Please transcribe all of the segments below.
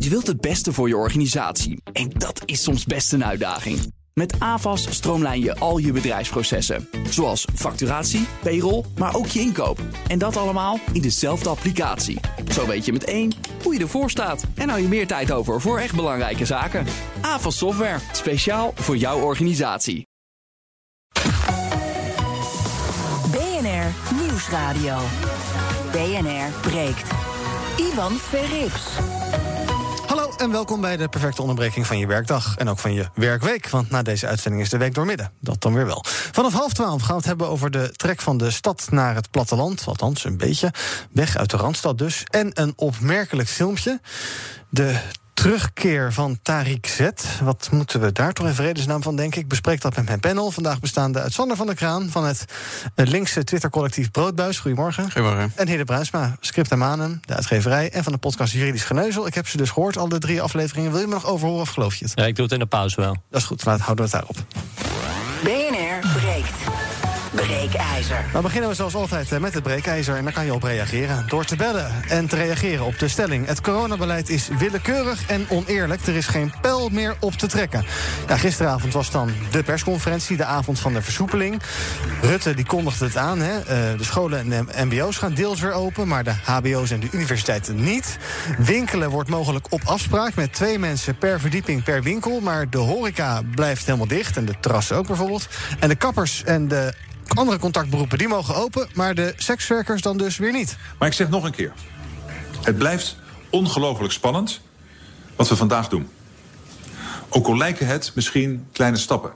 Je wilt het beste voor je organisatie. En dat is soms best een uitdaging. Met AVAS stroomlijn je al je bedrijfsprocessen. Zoals facturatie, payroll, maar ook je inkoop. En dat allemaal in dezelfde applicatie. Zo weet je meteen hoe je ervoor staat. En hou je meer tijd over voor echt belangrijke zaken. AVAS Software. Speciaal voor jouw organisatie. BNR Nieuwsradio. BNR breekt. Ivan Verrips. Hallo en welkom bij de perfecte onderbreking van je werkdag. En ook van je werkweek, want na deze uitzending is de week doormidden. Dat dan weer wel. Vanaf 11:30 gaan we het hebben over de trek van de stad naar het platteland. Althans, een beetje. Weg uit de Randstad dus. En een opmerkelijk filmpje. De terugkeer van Tariq Z. Wat moeten we daar toch in vredesnaam van denken? Ik bespreek dat met mijn panel. Vandaag bestaande uit Sander van der Kraan van het linkse Twitter-collectief Broodbuis. Goedemorgen. Goedemorgen. En Hidde Bruinsma, Script en Manum, de uitgeverij. En van de podcast Juridisch Geneuzel. Ik heb ze dus gehoord, al de 3 afleveringen. Wil je me nog overhoren of geloof je het? Ja, ik doe het in de pauze wel. Dat is goed, houden we het daarop. BNR breekt. Breekijzer. Dan beginnen we zoals altijd met het breekijzer. En daar kan je op reageren. Door te bellen en te reageren op de stelling. Het coronabeleid is willekeurig en oneerlijk. Er is geen pijl meer op te trekken. Ja, gisteravond was dan de persconferentie. De avond van de versoepeling. Rutte die kondigde het aan. Hè. De scholen en de mbo's gaan deels weer open. Maar de hbo's en de universiteiten niet. Winkelen wordt mogelijk op afspraak. Met 2 mensen per verdieping per winkel. Maar de horeca blijft helemaal dicht. En de terrassen ook bijvoorbeeld. En de kappers en de andere contactberoepen die mogen open, maar de sekswerkers dan dus weer niet. Maar ik zeg nog een keer. Het blijft ongelooflijk spannend wat we vandaag doen. Ook al lijken het misschien kleine stappen.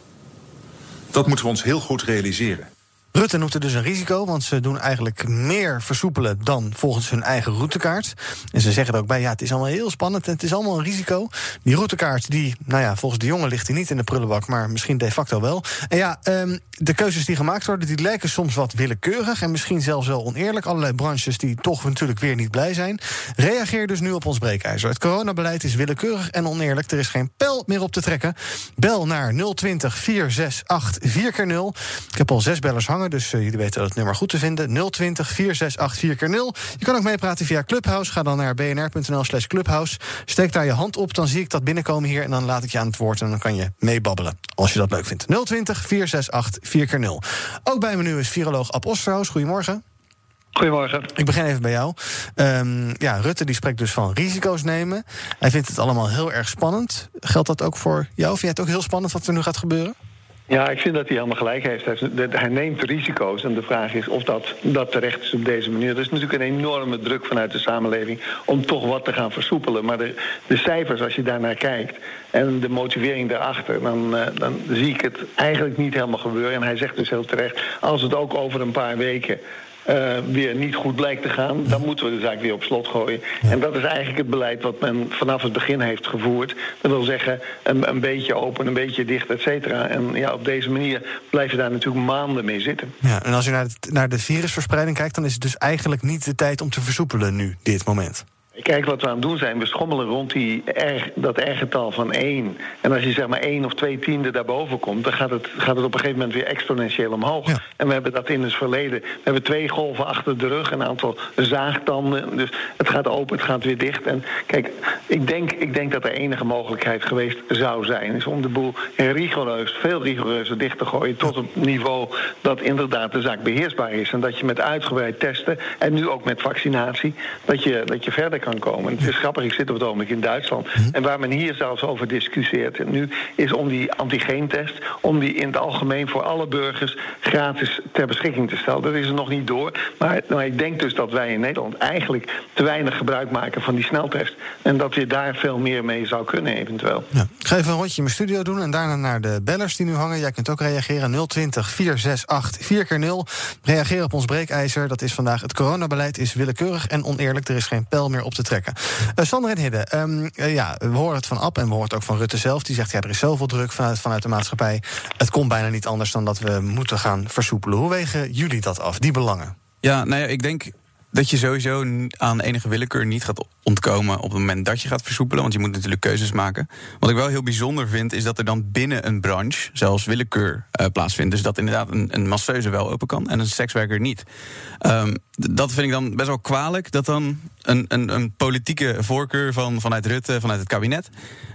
Dat moeten we ons heel goed realiseren. Rutte noemt het dus een risico, want ze doen eigenlijk meer versoepelen dan volgens hun eigen routekaart. En ze zeggen er ook bij, ja, het is allemaal heel spannend en het is allemaal een risico. Die routekaart, die, nou ja, volgens de jongen ligt die niet in de prullenbak, maar misschien de facto wel. En ja, de keuzes die gemaakt worden, die lijken soms wat willekeurig en misschien zelfs wel oneerlijk. Allerlei branches die toch natuurlijk weer niet blij zijn. Reageer dus nu op ons breekijzer. Het coronabeleid is willekeurig en oneerlijk. Er is geen pijl meer op te trekken. Bel naar 020 468 4x0. Ik heb al 6 bellers hangen, dus jullie weten dat het nummer goed te vinden. 020 468 4x0. Je kan ook meepraten via Clubhouse. Ga dan naar bnr.nl/Clubhouse. Steek daar je hand op, dan zie ik dat binnenkomen hier en dan laat ik je aan het woord en dan kan je meebabbelen, als je dat leuk vindt. 020 468 4x0. Ook bij me nu is viroloog Ab Osterhaus. Goedemorgen. Goedemorgen. Ik begin even bij jou. Rutte die spreekt dus van risico's nemen. Hij vindt het allemaal heel erg spannend. Geldt dat ook voor jou? Vind jij het ook heel spannend wat er nu gaat gebeuren? Ja, ik vind dat hij helemaal gelijk heeft. Hij neemt risico's en de vraag is of dat terecht is op deze manier. Er is natuurlijk een enorme druk vanuit de samenleving om toch wat te gaan versoepelen. Maar de cijfers, als je daarnaar kijkt en de motivering daarachter, dan zie ik het eigenlijk niet helemaal gebeuren. En hij zegt dus heel terecht, als het ook over een paar weken weer niet goed blijkt te gaan, dan moeten we de zaak weer op slot gooien. Ja. En dat is eigenlijk het beleid wat men vanaf het begin heeft gevoerd. Dat wil zeggen, een beetje open, een beetje dicht, et cetera. En ja, op deze manier blijf je daar natuurlijk maanden mee zitten. Ja, en als je naar de virusverspreiding kijkt, dan is het dus eigenlijk niet de tijd om te versoepelen nu, dit moment. Kijk, wat we aan het doen zijn, we schommelen rond dat R-getal van 1. En als je zeg maar 1 of 2 tienden daarboven komt, dan gaat het op een gegeven moment weer exponentieel omhoog. Ja. En we hebben dat in het verleden. We hebben 2 golven achter de rug, een aantal zaagtanden. Dus het gaat open, het gaat weer dicht. En kijk, ik denk dat er enige mogelijkheid geweest zou zijn, is om de boel veel rigoureuzer dicht te gooien tot een niveau dat inderdaad de zaak beheersbaar is. En dat je met uitgebreid testen en nu ook met vaccinatie, dat je verder kan komen. Het is grappig, ik zit op het ogenblik in Duitsland. En waar men hier zelfs over discussieert en nu is om die antigeentest, om die in het algemeen voor alle burgers gratis ter beschikking te stellen. Dat is er nog niet door. Maar ik denk dus dat wij in Nederland eigenlijk te weinig gebruik maken van die sneltest. En dat je daar veel meer mee zou kunnen eventueel. Ja. Ik ga even een rondje in mijn studio doen en daarna naar de bellers die nu hangen. Jij kunt ook reageren. 020 468 4x0. Reageer op ons breekijzer. Dat is vandaag: het coronabeleid is willekeurig en oneerlijk. Er is geen pijl meer op te trekken. Sander en Hidde, we horen het van Ab en we horen het ook van Rutte zelf. Die zegt, ja, er is zoveel druk vanuit de maatschappij. Het komt bijna niet anders dan dat we moeten gaan versoepelen. Hoe wegen jullie dat af, die belangen? Ja, nou ja, ik denk dat je sowieso aan enige willekeur niet gaat ontkomen op het moment dat je gaat versoepelen. Want je moet natuurlijk keuzes maken. Wat ik wel heel bijzonder vind, is dat er dan binnen een branche zelfs willekeur plaatsvindt. Dus dat inderdaad een masseuse wel open kan en een sekswerker niet. Dat vind ik dan best wel kwalijk. Dat dan een politieke voorkeur vanuit Rutte, vanuit het kabinet,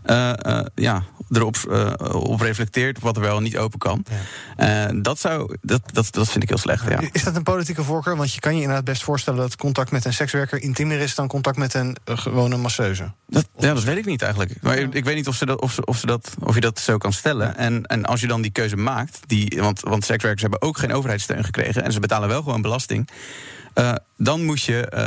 erop op reflecteert wat er wel niet open kan. Ja. Dat vind ik heel slecht. Ja. Is dat een politieke voorkeur? Want je kan je inderdaad best voorstellen dat contact met een sekswerker intiemer is dan contact met een gewone masseuse. Dat weet ik niet eigenlijk. Maar ik weet niet of je dat zo kan stellen. En als je dan die keuze maakt, want sekswerkers hebben ook geen overheidssteun gekregen en ze betalen wel gewoon belasting. Dan moet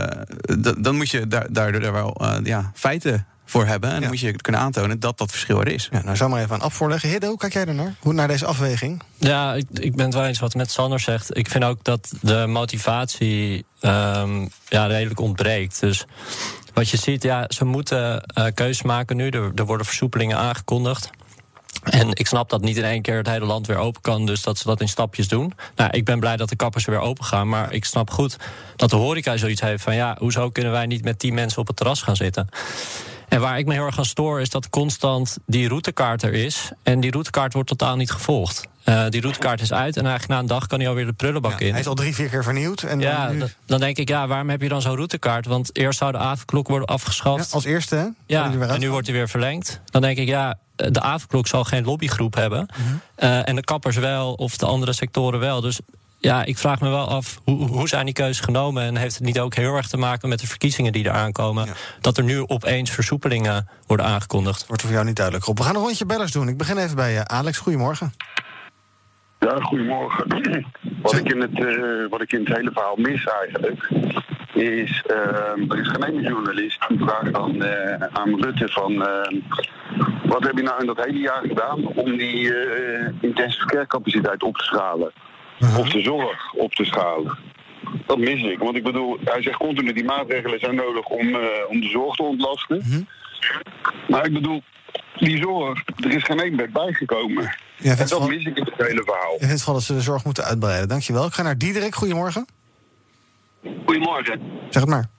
je daardoor wel feiten voor hebben. En dan moet je kunnen aantonen dat verschil er is. Ja, nou, zou maar even aan Ab voorleggen. Hiddo, hoe kijk jij ernaar? Hoe naar deze afweging? Ja, ik ben het wel eens wat met Sander zegt. Ik vind ook dat de motivatie redelijk ontbreekt. Dus wat je ziet, ze moeten keuzes maken nu. Er worden versoepelingen aangekondigd. En ik snap dat niet in één keer het hele land weer open kan, dus dat ze dat in stapjes doen. Nou, ik ben blij dat de kappers weer open gaan, maar ik snap goed dat de horeca zoiets heeft van hoezo kunnen wij niet met 10 mensen op het terras gaan zitten? En waar ik me heel erg aan stoor is dat constant die routekaart er is en die routekaart wordt totaal niet gevolgd. Die routekaart is uit en eigenlijk na een dag kan hij alweer de prullenbak in. Hij is al 3-4 keer vernieuwd. En dan denk ik, waarom heb je dan zo'n routekaart? Want eerst zou de avondklok worden afgeschaft. Ja, als eerste, hè? Ja, en nu wordt hij weer verlengd. Dan denk ik, de avondklok zal geen lobbygroep hebben. En de kappers wel, of de andere sectoren wel. Dus ik vraag me wel af, hoe zijn die keuzes genomen? En heeft het niet ook heel erg te maken met de verkiezingen die eraan komen? Ja. Dat er nu opeens versoepelingen worden aangekondigd? Wordt er voor jou niet duidelijk op. We gaan een rondje bellers doen. Ik begin even bij Alex. Goedemorgen. Ja, goedemorgen. Wat ik in het hele verhaal mis eigenlijk is, er is geen ene journalist die vraagt aan Rutte van wat heb je nou in dat hele jaar gedaan om die intensive care capaciteit op te schalen? Of de zorg op te schalen? Dat mis ik, want ik bedoel, hij zegt continu die maatregelen zijn nodig om de zorg te ontlasten. Maar ik bedoel, die zorg, er is geen één bed bijgekomen. En dat mis ik in het hele verhaal. Je vindt van dat ze de zorg moeten uitbreiden. Dankjewel. Ik ga naar Diederik. Goedemorgen. Goedemorgen. Zeg het maar.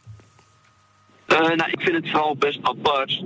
Ik vind het vooral best apart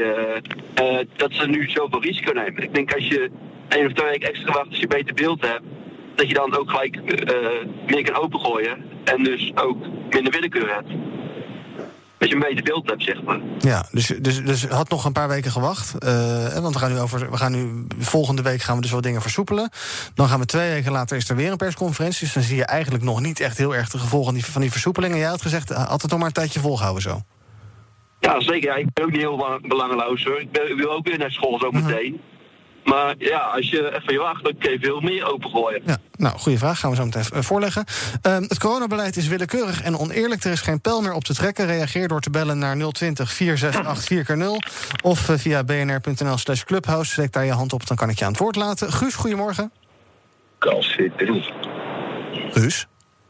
dat ze nu zoveel risico nemen. Ik denk als je 1 of 2 weken extra wacht als je beter beeld hebt, dat je dan ook gelijk meer kan opengooien en dus ook minder willekeur hebt. Als je een beter beeld hebt, zeg maar. Ja, dus had nog een paar weken gewacht. Want we gaan nu volgende week gaan we dus wat dingen versoepelen. Dan gaan we 2 weken later is er weer een persconferentie. Dus dan zie je eigenlijk nog niet echt heel erg de gevolgen van die versoepelingen. Jij had gezegd, had het nog maar een tijdje volhouden zo. Ja, zeker. Ja, ik ben ook niet heel belangeloos hoor. Ik wil ook weer naar school zo meteen. Maar als je even wacht, dan kun je veel meer opengooien. Ja, nou, goede vraag. Gaan we zo meteen voorleggen. Het coronabeleid is willekeurig en oneerlijk. Er is geen pijl meer op te trekken. Reageer door te bellen naar 020 468 4x0. Of via bnr.nl/clubhouse. Steek daar je hand op, dan kan ik je aan het woord laten. Guus, goedemorgen. Guus?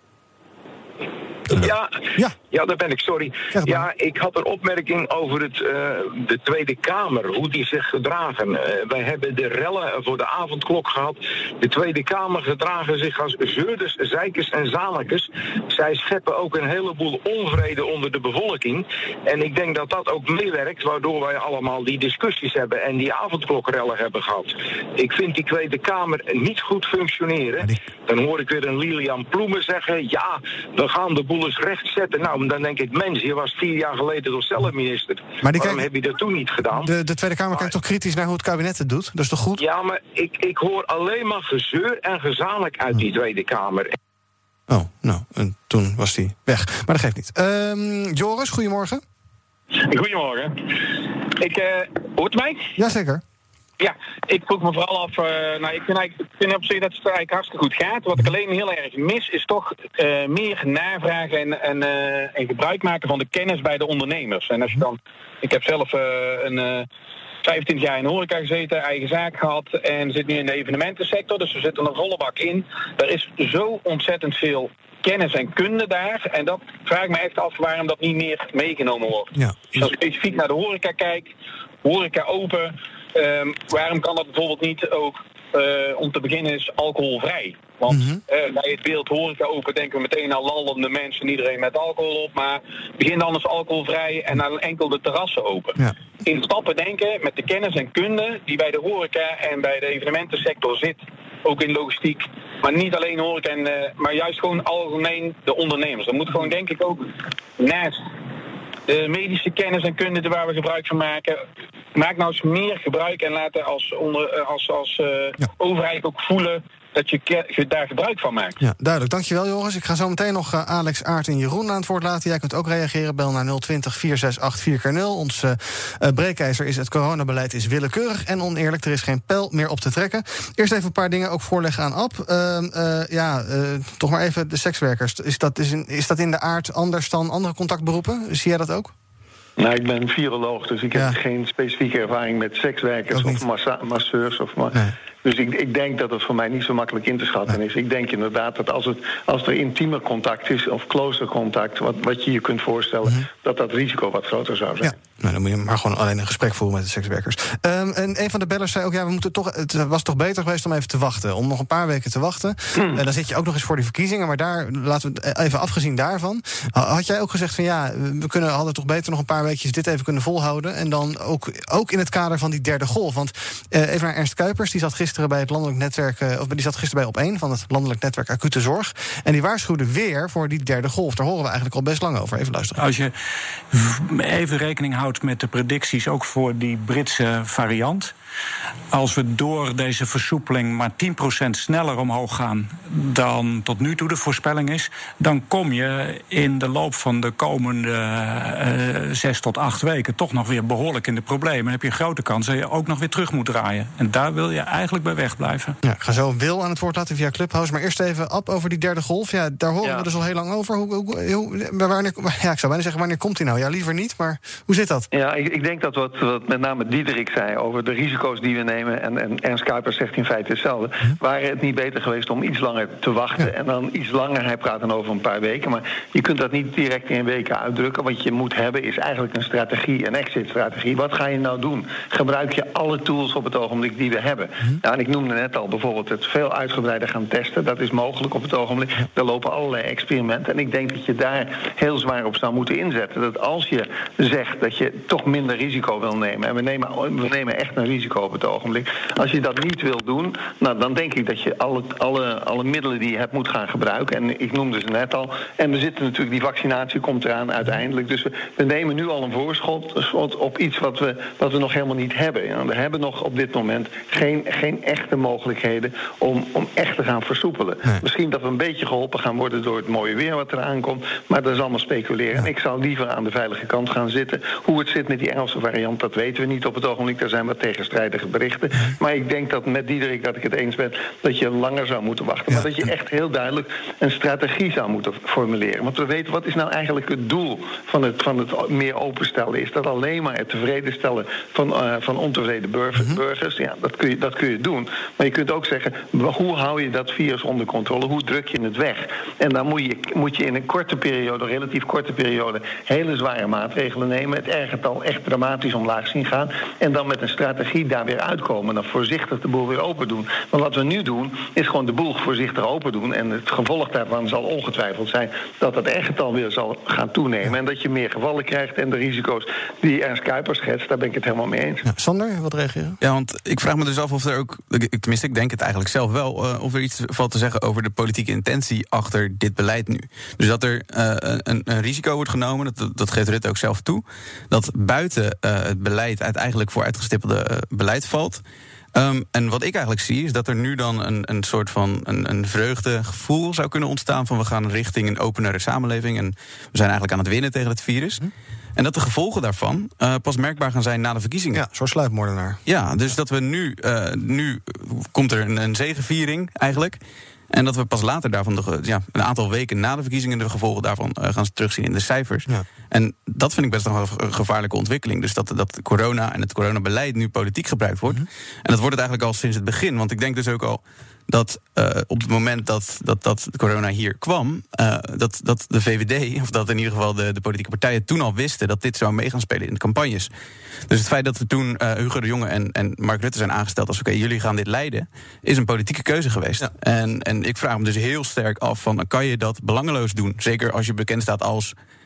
Ja, daar ben ik, sorry. Ja, ik had een opmerking over de Tweede Kamer, hoe die zich gedragen. Wij hebben de rellen voor de avondklok gehad. De Tweede Kamer gedragen zich als zeurders, zeikers en zalekers. Zij scheppen ook een heleboel onvrede onder de bevolking. En ik denk dat dat ook meewerkt, waardoor wij allemaal die discussies hebben en die avondklokrellen hebben gehad. Ik vind die Tweede Kamer niet goed functioneren. Dan hoor ik weer een Lilian Ploemen zeggen, we gaan de boel eens recht zetten. Nou, dan denk ik, je was 4 jaar geleden toch zelf minister. Maar waarom heb je dat toen niet gedaan? De Tweede Kamer kijkt toch kritisch naar hoe het kabinet het doet? Dat is toch goed? Ja, maar ik hoor alleen maar gezeur en gezanik uit die Tweede Kamer. Oh, nou, en toen was die weg. Maar dat geeft niet. Joris, goedemorgen. Goedemorgen. Hoort u mij? Jazeker. Ja, ik vroeg me vooral af, ik vind op zich dat het eigenlijk hartstikke goed gaat. Wat ik alleen heel erg mis, is toch meer navragen en gebruik maken van de kennis bij de ondernemers. En als je dan, ik heb zelf 25 jaar in de horeca gezeten, eigen zaak gehad en zit nu in de evenementensector, dus we zitten er volle bak in. Er is zo ontzettend veel kennis en kunde daar. En dat vraag ik me echt af waarom dat niet meer meegenomen wordt. Ja. Dus als ik specifiek naar de horeca kijk, horeca open, waarom kan dat bijvoorbeeld niet ook, om te beginnen, is alcoholvrij? Want bij het beeld horeca open denken we meteen aan lallende mensen, iedereen met alcohol op. Maar begin dan eens alcoholvrij en dan enkel de terrassen open. Ja. In stappen denken met de kennis en kunde die bij de horeca en bij de evenementensector zit. Ook in logistiek. Maar niet alleen horeca, maar juist gewoon algemeen de ondernemers. Er moet gewoon, denk ik, ook naast de medische kennis en kunde waar we gebruik van maken. Maak nou eens meer gebruik en laten als overheid ook voelen dat je daar gebruik van maakt. Ja, duidelijk. Dankjewel, Joris. Ik ga zo meteen nog Alex, Aart en Jeroen aan het woord laten. Jij kunt ook reageren. Bel naar 020-468-4x0. Ons breekijzer is: het coronabeleid is willekeurig en oneerlijk. Er is geen pijl meer op te trekken. Eerst even een paar dingen ook voorleggen aan Ab. Toch maar even de sekswerkers. Is dat in de aard anders dan andere contactberoepen? Zie jij dat ook? Nou, ik ben viroloog, dus ik heb geen specifieke ervaring met sekswerkers of masseurs. Dus ik denk dat het voor mij niet zo makkelijk in te schatten is. Ik denk inderdaad dat als er intiemer contact is of closer contact, wat je je kunt voorstellen, dat risico wat groter zou zijn. Ja. Nou, dan moet je maar gewoon alleen een gesprek voeren met de sekswerkers. En een van de bellers zei ook: het was toch beter geweest om even te wachten. Om nog een paar weken te wachten. En dan zit je ook nog eens voor die verkiezingen. Maar daar, laten we het even afgezien daarvan. Had jij ook gezegd van hadden toch beter nog een paar weekjes dit even kunnen volhouden. En dan ook in het kader van die derde golf. Want even naar Ernst Kuipers, die zat gisteren bij het landelijk netwerk, die zat gisteren bij Op1 van het landelijk netwerk Acute Zorg. En die waarschuwde weer voor die derde golf. Daar horen we eigenlijk al best lang over. Even luisteren. Als je even rekening houdt met de predicties ook voor die Britse variant. Als we door deze versoepeling maar 10% sneller omhoog gaan dan tot nu toe de voorspelling is, dan kom je in de loop van de komende 6 tot 8 weken toch nog weer behoorlijk in de problemen. Dan heb je een grote kans dat je ook nog weer terug moet draaien. En daar wil je eigenlijk bij wegblijven. Ja, ik ga zo Wil aan het woord laten via Clubhouse. Maar eerst even Ab over die derde golf. Ja, daar horen we dus al heel lang over. Ik zou bijna zeggen, wanneer komt die nou? Ja, liever niet, maar hoe zit dat? Ja, ik denk dat wat met name Diederik zei over de risico's die we nemen, en Ernst Kuipers zegt in feite hetzelfde, waren het niet beter geweest om iets langer te wachten en dan iets langer, hij praat dan over een paar weken, maar je kunt dat niet direct in weken uitdrukken. Wat je moet hebben is eigenlijk een strategie, een exit-strategie. Wat ga je nou doen? Gebruik je alle tools op het ogenblik die we hebben? Nou, en ik noemde net al bijvoorbeeld het veel uitgebreider gaan testen. Dat is mogelijk op het ogenblik. Er lopen allerlei experimenten en ik denk dat je daar heel zwaar op zou moeten inzetten. Dat als je zegt dat je toch minder risico wil nemen, en we nemen echt een risico op het ogenblik. Als je dat niet wil doen, nou, dan denk ik dat je alle middelen die je hebt moet gaan gebruiken. En ik noemde ze net al. En we zitten natuurlijk, die vaccinatie komt eraan uiteindelijk. Dus we nemen nu al een voorschot op iets wat we nog helemaal niet hebben. Ja, we hebben nog op dit moment geen echte mogelijkheden om echt te gaan versoepelen. Nee. Misschien dat we een beetje geholpen gaan worden door het mooie weer wat eraan komt. Maar dat is allemaal speculeren. En ik zou liever aan de veilige kant gaan zitten. Hoe het zit met die Engelse variant, dat weten we niet op het ogenblik. Daar zijn wat tegenstrijdige berichten. Maar ik denk dat met Diederik dat ik het eens ben dat je langer zou moeten wachten. Maar dat je echt heel duidelijk een strategie zou moeten formuleren. Want we weten, wat is nou eigenlijk het doel van het meer openstellen? Is dat alleen maar het tevreden stellen van ontevreden burgers? Ja, dat kun je doen. Maar je kunt ook zeggen, hoe hou je dat virus onder controle? Hoe druk je het weg? En dan moet je in een relatief korte periode, hele zware maatregelen nemen. Het R-getal echt dramatisch omlaag zien gaan. En dan met een strategie daar weer uitkomen. Dan voorzichtig de boel weer open doen. Want wat we nu doen, is gewoon de boel voorzichtig open doen. En het gevolg daarvan zal ongetwijfeld zijn dat het R-getal weer zal gaan toenemen. En dat je meer gevallen krijgt. En de risico's die Ernst Kuipers schetst, daar ben ik het helemaal mee eens. Ja, Sander, wat reageren? Ja, want ik vraag me dus af of er ook, tenminste ik denk het eigenlijk zelf wel, of er iets valt te zeggen over de politieke intentie achter dit beleid nu. Dus dat er een risico wordt genomen, dat geeft Rutte ook zelf toe, dat buiten het beleid eigenlijk voor uitgestippelde beleid valt. En wat ik eigenlijk zie, is dat er nu dan een soort van een vreugdegevoel zou kunnen ontstaan van we gaan richting een openere samenleving en we zijn eigenlijk aan het winnen tegen het virus. En dat de gevolgen daarvan pas merkbaar gaan zijn na de verkiezingen. Ja, zo'n sluipmoordenaar. Ja, dus dat we nu komt er een zegeviering eigenlijk. En dat we pas later daarvan, een aantal weken na de verkiezingen, de gevolgen daarvan gaan terugzien in de cijfers. Ja. En dat vind ik best nog een gevaarlijke ontwikkeling. Dus dat corona en het coronabeleid nu politiek gebruikt wordt. En dat wordt het eigenlijk al sinds het begin. Want ik denk dus ook al dat op het moment dat corona hier kwam, dat de VVD, of dat in ieder geval de politieke partijen toen al wisten dat dit zou mee gaan spelen in de campagnes. Dus het feit dat we toen Hugo de Jonge en Mark Rutte zijn aangesteld als oké, jullie gaan dit leiden, is een politieke keuze geweest. Ja. En ik vraag me dus heel sterk af van, kan je dat belangeloos doen? Zeker als je bekend staat als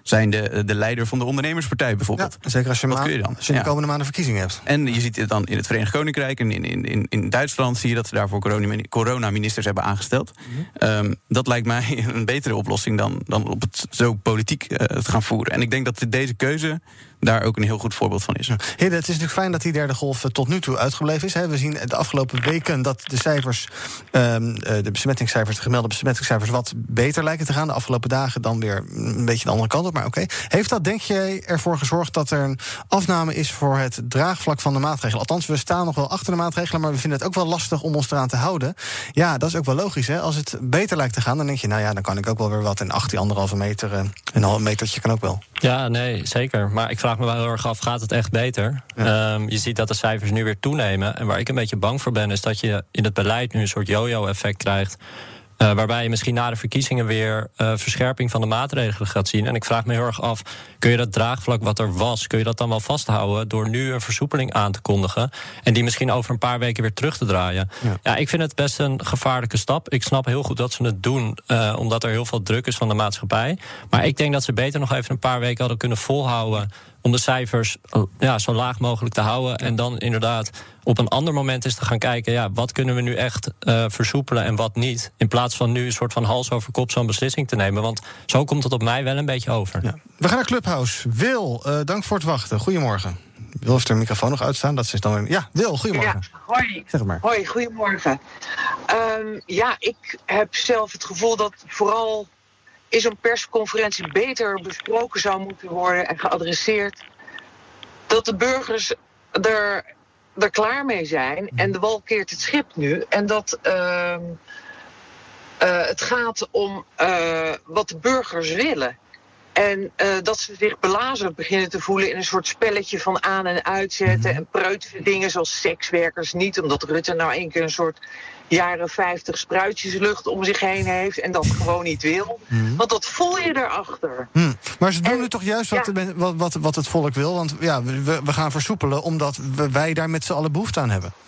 zijn de leider van de ondernemerspartij bijvoorbeeld. Ja, zeker als je, Wat kun je dan? als je in de komende maanden verkiezingen hebt. En je ziet het dan in het Verenigd Koninkrijk en in Duitsland zie je dat ze daarvoor coronaministers hebben aangesteld. Dat lijkt mij een betere oplossing dan op het zo politiek te gaan voeren. En ik denk dat deze keuze daar ook een heel goed voorbeeld van is. Hidde, het is natuurlijk fijn dat die derde golf tot nu toe uitgebleven is. We zien de afgelopen weken dat de cijfers, de gemelde besmettingscijfers, wat beter lijken te gaan. De afgelopen dagen dan weer een beetje de andere kant op, maar oké. Heeft dat, denk jij, ervoor gezorgd dat er een afname is voor het draagvlak van de maatregelen? Althans, we staan nog wel achter de maatregelen, maar we vinden het ook wel lastig om ons eraan te houden. Ja, dat is ook wel logisch, hè? Als het beter lijkt te gaan, dan denk je, nou ja, dan kan ik ook wel weer wat. En 1,5 meter, een half metertje kan ook wel. Ja, nee, zeker. Maar ik vraag me wel heel erg af, gaat het echt beter? Ja. Je ziet dat de cijfers nu weer toenemen. En waar ik een beetje bang voor ben, is dat je in het beleid nu een soort yo-yo-effect krijgt. Waarbij je misschien na de verkiezingen weer verscherping van de maatregelen gaat zien. En ik vraag me heel erg af, kun je dat draagvlak wat er was, kun je dat dan wel vasthouden door nu een versoepeling aan te kondigen en die misschien over een paar weken weer terug te draaien? Ja, ik vind het best een gevaarlijke stap. Ik snap heel goed dat ze het doen, omdat er heel veel druk is van de maatschappij. Maar ik denk dat ze beter nog even een paar weken hadden kunnen volhouden om de cijfers zo laag mogelijk te houden. En dan inderdaad op een ander moment is te gaan kijken, wat kunnen we nu echt versoepelen en wat niet. In plaats van nu een soort van hals over kop zo'n beslissing te nemen. Want zo komt het op mij wel een beetje over. Ja. We gaan naar Clubhouse. Wil, dank voor het wachten. Goedemorgen. Wil heeft de microfoon nog uitstaan? Dat is dan weer... Ja, Wil, goedemorgen. Ja, hoi. Zeg maar. Hoi, goedemorgen. Ik heb zelf het gevoel dat vooral in zo'n persconferentie beter besproken zou moeten worden en geadresseerd dat de burgers er klaar mee zijn en de wal keert het schip nu. En dat het gaat om wat de burgers willen. En dat ze zich belazerd beginnen te voelen in een soort spelletje van aan- en uitzetten en preutige dingen zoals sekswerkers niet, omdat Rutte nou één keer een soort jaren 50 spruitjeslucht om zich heen heeft en dat gewoon niet wil. Want dat voel je erachter. Maar ze doen nu toch juist wat het volk wil? Want ja, we gaan versoepelen omdat wij daar met z'n allen behoefte aan hebben.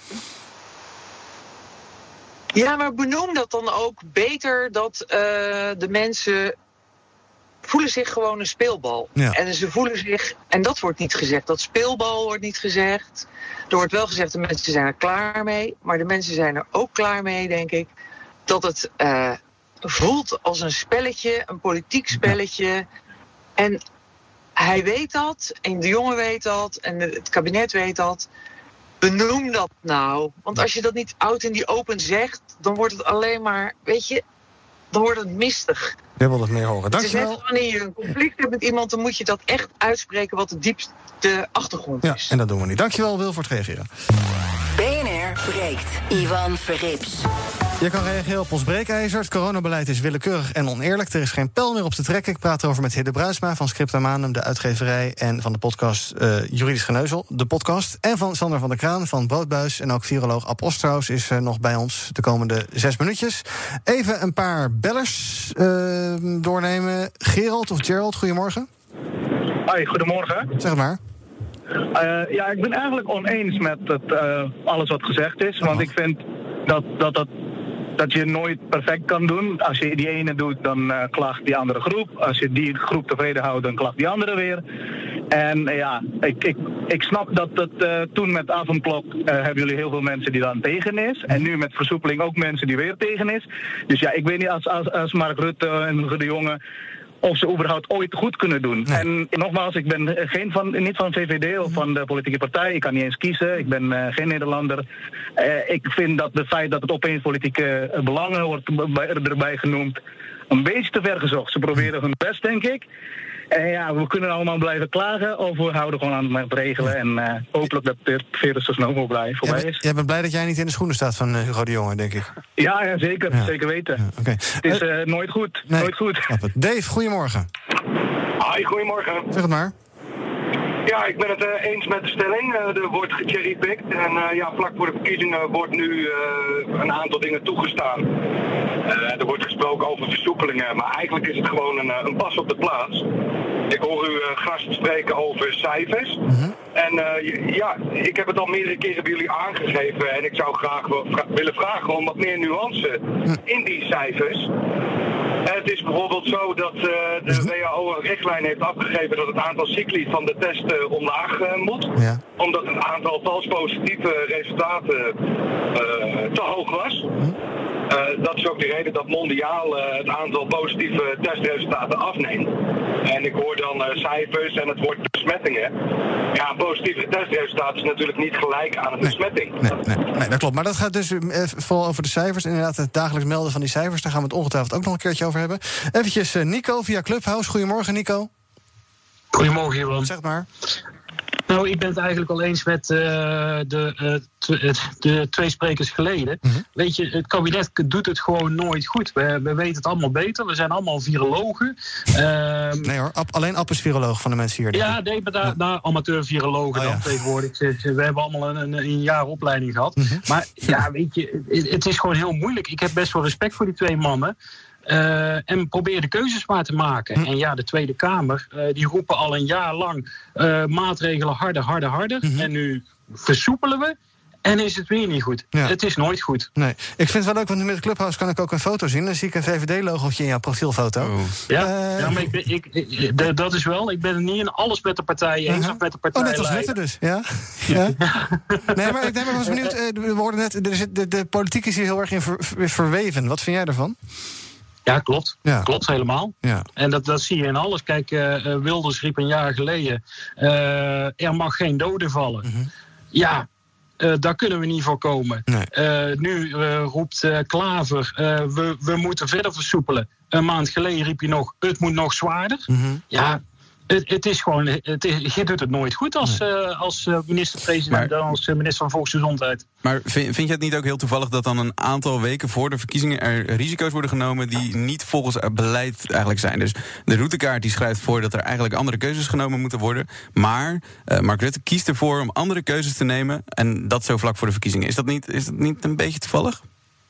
Ja, maar benoem dat dan ook beter dat de mensen voelen zich gewoon een speelbal. Ja. En ze voelen zich, en dat wordt niet gezegd, dat speelbal wordt niet gezegd. Er wordt wel gezegd, de mensen zijn er klaar mee. Maar de mensen zijn er ook klaar mee, denk ik, dat het voelt als een spelletje, een politiek spelletje. Ja. En hij weet dat, en de jongen weet dat, en het kabinet weet dat. Benoem dat nou. Want als je dat niet out in die open zegt, dan wordt het alleen maar, weet je, dan wordt het mistig. Jij wil het meer horen. Dankjewel. Het is net wanneer je een conflict hebt met iemand, dan moet je dat echt uitspreken wat de diepste achtergrond is. Ja, en dat doen we niet. Dankjewel, Wil, voor het reageren. BNR breekt. Ivan Verrips. Je kan reageren op ons breekijzer. Het coronabeleid is willekeurig en oneerlijk. Er is geen pijl meer op te trekken. Ik praat erover met Hidde Bruisma van Scripta Manum, de uitgeverij, en van de podcast Juridisch Geneuzel, de podcast. En van Sander van der Kraan van Broodbuis. En ook viroloog Ab Osterhaus is nog bij ons de komende 6 minuutjes. Even een paar bellers doornemen. Gerald of Gerald, goedemorgen. Hoi, goedemorgen. Zeg maar. Ik ben eigenlijk oneens met alles wat gezegd is. Want ik vind dat je nooit perfect kan doen. Als je die ene doet, dan klaagt die andere groep. Als je die groep tevreden houdt, dan klaagt die andere weer. En ik snap dat toen met avondklok hebben jullie heel veel mensen die dan tegen is. En nu met versoepeling ook mensen die weer tegen is. Dus ja, ik weet niet als Mark Rutte en de Jonge of ze überhaupt ooit goed kunnen doen. Nee. En nogmaals, ik ben niet van VVD of van de politieke partij. Ik kan niet eens kiezen. Ik ben geen Nederlander. Ik vind dat het feit dat het opeens politieke belangen wordt erbij genoemd een beetje te ver gezocht. Ze proberen hun best, denk ik. En we kunnen allemaal blijven klagen of we houden gewoon aan het regelen. En hopelijk dat dit virus zo snel voorbij is. Jij bent blij dat jij niet in de schoenen staat van Hugo de Jonge, denk ik. Ja, zeker. Ja. Zeker weten. Ja, okay. Het is nooit goed. Nee, nooit goed. Dave, goedemorgen. Hi, goedemorgen. Zeg het maar. Ja, ik ben het eens met de stelling. Er wordt gecherrypicked. En vlak voor de verkiezingen wordt nu een aantal dingen toegestaan. Er wordt gesproken over versoepelingen. Maar eigenlijk is het gewoon een pas op de plaats. Ik hoor uw gast spreken over cijfers. Mm-hmm. En ik heb het al meerdere keren bij jullie aangegeven. En ik zou graag willen vragen om wat meer nuance in die cijfers. Het is bijvoorbeeld zo dat de WHO een richtlijn heeft afgegeven dat het aantal cycli van de test omlaag moet. Ja. Omdat het aantal vals positieve resultaten te hoog was. Dat is ook de reden dat mondiaal het aantal positieve testresultaten afneemt. En ik hoor dan cijfers en het woord besmettingen. Ja, positieve testresultaten is natuurlijk niet gelijk aan een besmetting. Nee, dat klopt. Maar dat gaat dus vooral over de cijfers. Inderdaad, het dagelijks melden van die cijfers. Daar gaan we het ongetwijfeld ook nog een keertje over hebben. Eventjes Nico via Clubhouse. Goedemorgen, Nico. Goedemorgen, Johan. Zeg maar. Nou, ik ben het eigenlijk al eens met de twee sprekers geleden. Mm-hmm. Weet je, het kabinet doet het gewoon nooit goed. We weten het allemaal beter. We zijn allemaal virologen. Nee hoor, alleen App is viroloog van de mensen hier. Ja, nee, maar amateur-virologen dan tegenwoordig. We hebben allemaal een jaar opleiding gehad. Mm-hmm. Maar ja, weet je, het is gewoon heel moeilijk. Ik heb best wel respect voor die twee mannen. En probeer de keuzes maar te maken. En ja, de Tweede Kamer, die roepen al een jaar lang maatregelen harder. Mm-hmm. En nu versoepelen we. En is het weer niet goed. Ja. Het is nooit goed. Nee. Ik vind het wel leuk, want nu met de Clubhouse kan ik ook een foto zien. Dan zie ik een VVD-logootje in jouw profielfoto. Oh. Ja, maar dat is wel. Ik ben het niet in alles met de partijen eens of met de partij. Oh, net als Rutte dus, ja? Ja. Nee, maar ik was benieuwd. We hoorden net, de politiek is hier heel erg in verweven. Wat vind jij daarvan? Ja, klopt. Ja. Klopt helemaal. Ja. En dat zie je in alles. Kijk, Wilders riep een jaar geleden... er mag geen doden vallen. Mm-hmm. Ja, daar kunnen we niet voor komen. Nee. Nu roept Klaver... we moeten verder versoepelen. Een maand geleden riep je nog... het moet nog zwaarder. Mm-hmm. Ja... Het is gewoon, je doet het nooit goed als minister-president en als minister van Volksgezondheid. Maar vind je het niet ook heel toevallig dat dan een aantal weken voor de verkiezingen er risico's worden genomen die niet volgens beleid eigenlijk zijn? Dus de routekaart die schrijft voor dat er eigenlijk andere keuzes genomen moeten worden. Maar Mark Rutte kiest ervoor om andere keuzes te nemen en dat zo vlak voor de verkiezingen. Is dat niet een beetje toevallig?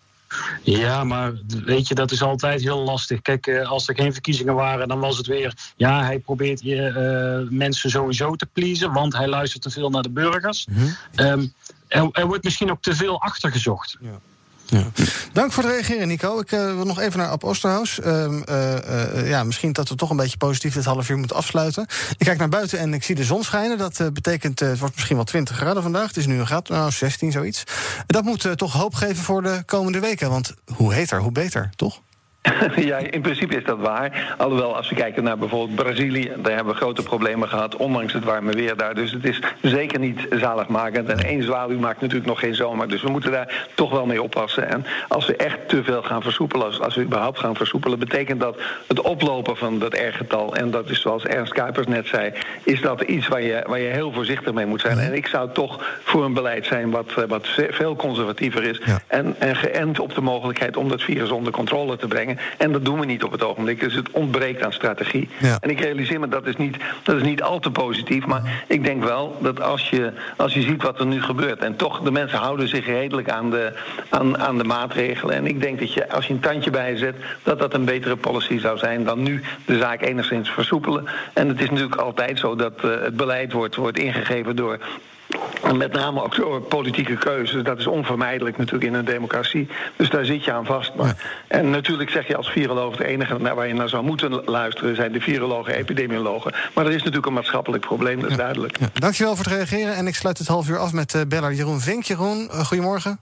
Ja, maar weet je, dat is altijd heel lastig. Kijk, als er geen verkiezingen waren, dan was het weer... ja, hij probeert mensen sowieso te pleasen, want hij luistert te veel naar de burgers. Mm-hmm. Er wordt misschien ook te veel achtergezocht. Ja. Ja. Dank voor het reageren, Nico. Ik wil nog even naar Ab Osterhaus. Misschien dat we toch een beetje positief dit half uur moeten afsluiten. Ik kijk naar buiten en ik zie de zon schijnen. Dat betekent, het wordt misschien wel 20 graden vandaag. Het is nu een graad, 16, zoiets. Dat moet toch hoop geven voor de komende weken. Want hoe heter, hoe beter, toch? Ja, in principe is dat waar. Alhoewel, als we kijken naar bijvoorbeeld Brazilië... daar hebben we grote problemen gehad, ondanks het warme weer daar. Dus het is zeker niet zaligmakend. En 1 zwaluw maakt natuurlijk nog geen zomer. Dus we moeten daar toch wel mee oppassen. En als we echt te veel gaan versoepelen... als we überhaupt gaan versoepelen... betekent dat het oplopen van dat R-getal... en dat is zoals Ernst Kuipers net zei... is dat iets waar je heel voorzichtig mee moet zijn. En ik zou toch voor een beleid zijn wat veel conservatiever is... Ja. En geënt op de mogelijkheid om dat virus onder controle te brengen... En dat doen we niet op het ogenblik. Dus het ontbreekt aan strategie. Ja. En ik realiseer me, dat is niet al te positief. Maar ik denk wel dat als je ziet wat er nu gebeurt... en toch, de mensen houden zich redelijk aan de maatregelen. En ik denk dat als je een tandje bijzet... dat een betere policy zou zijn dan nu de zaak enigszins versoepelen. En het is natuurlijk altijd zo dat het beleid wordt ingegeven door... En met name ook door politieke keuzes. Dat is onvermijdelijk natuurlijk in een democratie. Dus daar zit je aan vast. Maar. En natuurlijk zeg je als viroloog... de enige waar je naar zou moeten luisteren... zijn de virologen, epidemiologen. Maar er is natuurlijk een maatschappelijk probleem, dat is duidelijk. Ja. Dankjewel voor het reageren. En ik sluit het half uur af met beller Jeroen Vink. Jeroen, goedemorgen.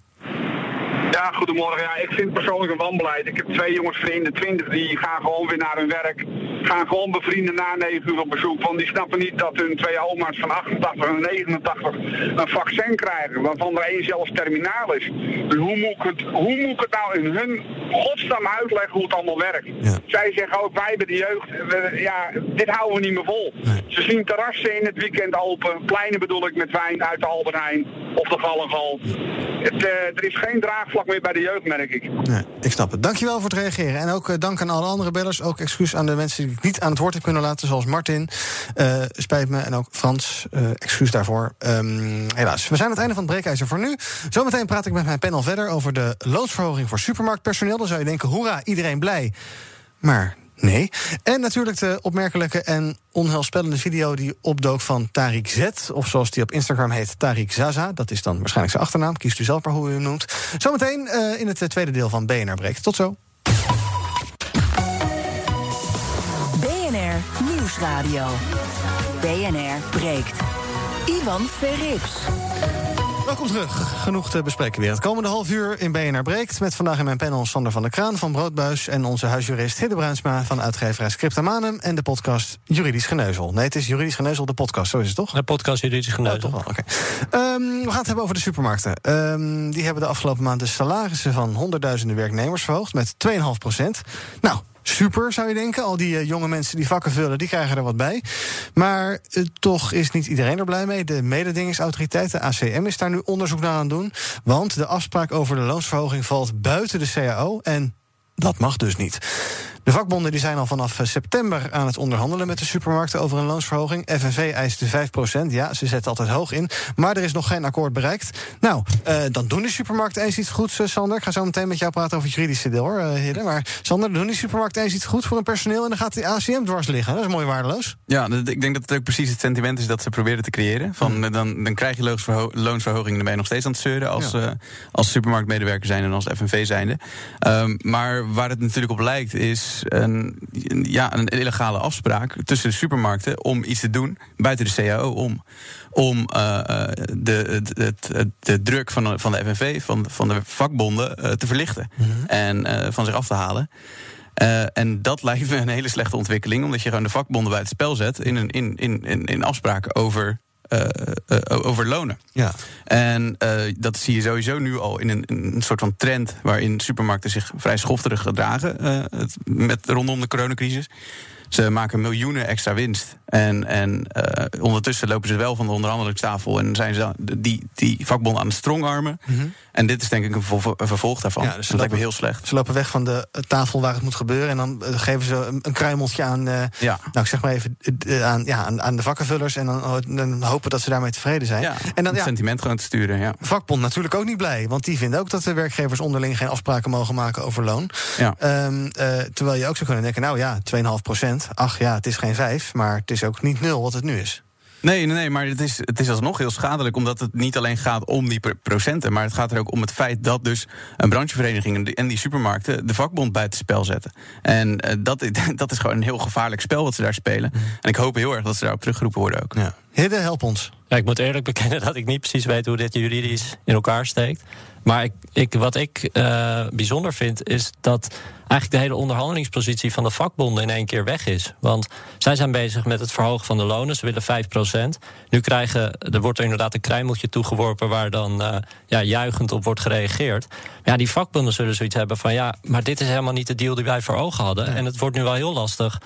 Ja, goedemorgen. Ja, ik vind persoonlijk een wanbeleid. Ik heb 2 jongens vrienden, 20, die gaan gewoon weer naar hun werk. Gaan gewoon bevrienden na 9 uur op bezoek. Want die snappen niet dat hun 2 oma's van 88 en 89 een vaccin krijgen. Waarvan er 1 zelfs terminaal is. Dus hoe moet ik het nou in hun godsnaam uitleggen hoe het allemaal werkt? Ja. Zij zeggen ook, wij bij de jeugd, dit houden we niet meer vol. Nee. Ze zien terrassen in het weekend open. Pleinen bedoel ik met wijn uit de Albert Heijn of de Gallengal. Er is geen draagvlak meer bij de jeugd, merk ik. Nee, ik snap het. Dankjewel voor het reageren. En ook dank aan alle andere bellers. Ook excuus aan de mensen die ik niet aan het woord heb kunnen laten, zoals Martin. Spijt me. En ook Frans. Excuus daarvoor. Helaas. We zijn aan het einde van het breekijzer voor nu. Zometeen praat ik met mijn panel verder over de loonsverhoging voor supermarktpersoneel. Dan zou je denken, hoera, iedereen blij. Maar nee. En natuurlijk de opmerkelijke en onheilspellende video die opdook van Tariq Z. Of zoals die op Instagram heet, Tariq Zaza. Dat is dan waarschijnlijk zijn achternaam. Kiest u zelf maar hoe u hem noemt. Zometeen in het tweede deel van BNR Breekt. Tot zo. Nieuwsradio. BNR breekt. Ivan Verrips. Welkom terug. Genoeg te bespreken weer. Het komende half uur in BNR breekt. Met vandaag in mijn panel Sander van der Kraan van Broodbuis en onze huisjurist Hidde Bruinsma van uitgeverij Scriptamanum en de podcast Juridisch Geneuzel. Nee, het is Juridisch Geneuzel, de podcast, zo is het toch? De podcast Juridisch Geneuzel. Oh, okay. We gaan het hebben over de supermarkten. Die hebben de afgelopen maand de salarissen van honderdduizenden werknemers verhoogd met 2,5%. Nou, super, zou je denken. Al die jonge mensen die vakken vullen, die krijgen er wat bij. Maar toch is niet iedereen er blij mee. De mededingingsautoriteit, de ACM, is daar nu onderzoek naar aan het doen. Want de afspraak over de loonsverhoging valt buiten de CAO. En dat mag dus niet. De vakbonden die zijn al vanaf september aan het onderhandelen met de supermarkten over een loonsverhoging. FNV eist de 5%. Ja, ze zetten altijd hoog in. Maar er is nog geen akkoord bereikt. Nou, dan doen die supermarkten eens iets goeds, Sander. Ik ga zo meteen met jou praten over het juridische deel, hoor, Hidde. Maar Sander, doen die supermarkten eens iets goeds voor hun personeel en dan gaat de ACM dwars liggen. Dat is mooi waardeloos. Ja, ik denk dat het ook precies het sentiment is dat ze proberen te creëren. Dan krijg je loonsverhoging en dan ben je nog steeds aan het zeuren als supermarktmedewerker zijn en als FNV zijnde. Maar waar het natuurlijk op lijkt is een illegale afspraak tussen de supermarkten om iets te doen buiten de CAO om de druk van de FNV, van de vakbonden te verlichten en van zich af te halen. En dat lijkt me een hele slechte ontwikkeling, omdat je gewoon de vakbonden bij het spel zet in afspraken over lonen. Ja. En dat zie je sowieso nu al in een soort van trend waarin supermarkten zich vrij schofterig gedragen rondom de coronacrisis. Ze maken miljoenen extra winst. En ondertussen lopen ze wel van de onderhandelingstafel en zijn ze die vakbonden aan het strongarmen. En dit is denk ik een vervolg daarvan. Ja, dus dat lijkt me heel slecht. Ze lopen weg van de tafel waar het moet gebeuren en dan geven ze een kruimeltje aan, nou ik zeg maar even, aan de vakkenvullers en dan hopen dat ze daarmee tevreden zijn. Ja, en dan het sentiment gewoon te sturen. Ja. Vakbond natuurlijk ook niet blij, want die vinden ook dat de werkgevers onderling geen afspraken mogen maken over loon. Ja. Terwijl je ook zou kunnen denken, nou ja, 2,5%. Ach ja, het is geen 5, maar het is ook niet 0 wat het nu is. Nee, maar het is alsnog heel schadelijk, omdat het niet alleen gaat om die procenten, maar het gaat er ook om het feit dat dus een branchevereniging en die supermarkten de vakbond bij het spel zetten. En dat is gewoon een heel gevaarlijk spel wat ze daar spelen. En ik hoop heel erg dat ze daarop teruggeroepen worden ook. Ja. Hidde, help ons. Ja, ik moet eerlijk bekennen dat ik niet precies weet hoe dit juridisch in elkaar steekt. Maar wat ik bijzonder vind, is dat eigenlijk de hele onderhandelingspositie van de vakbonden in één keer weg is. Want zij zijn bezig met het verhogen van de lonen. Ze willen 5%. Nu wordt er inderdaad een kruimeltje toegeworpen waar dan juichend op wordt gereageerd. Ja, die vakbonden zullen zoiets hebben van maar dit is helemaal niet de deal die wij voor ogen hadden. Ja. En het wordt nu wel heel lastig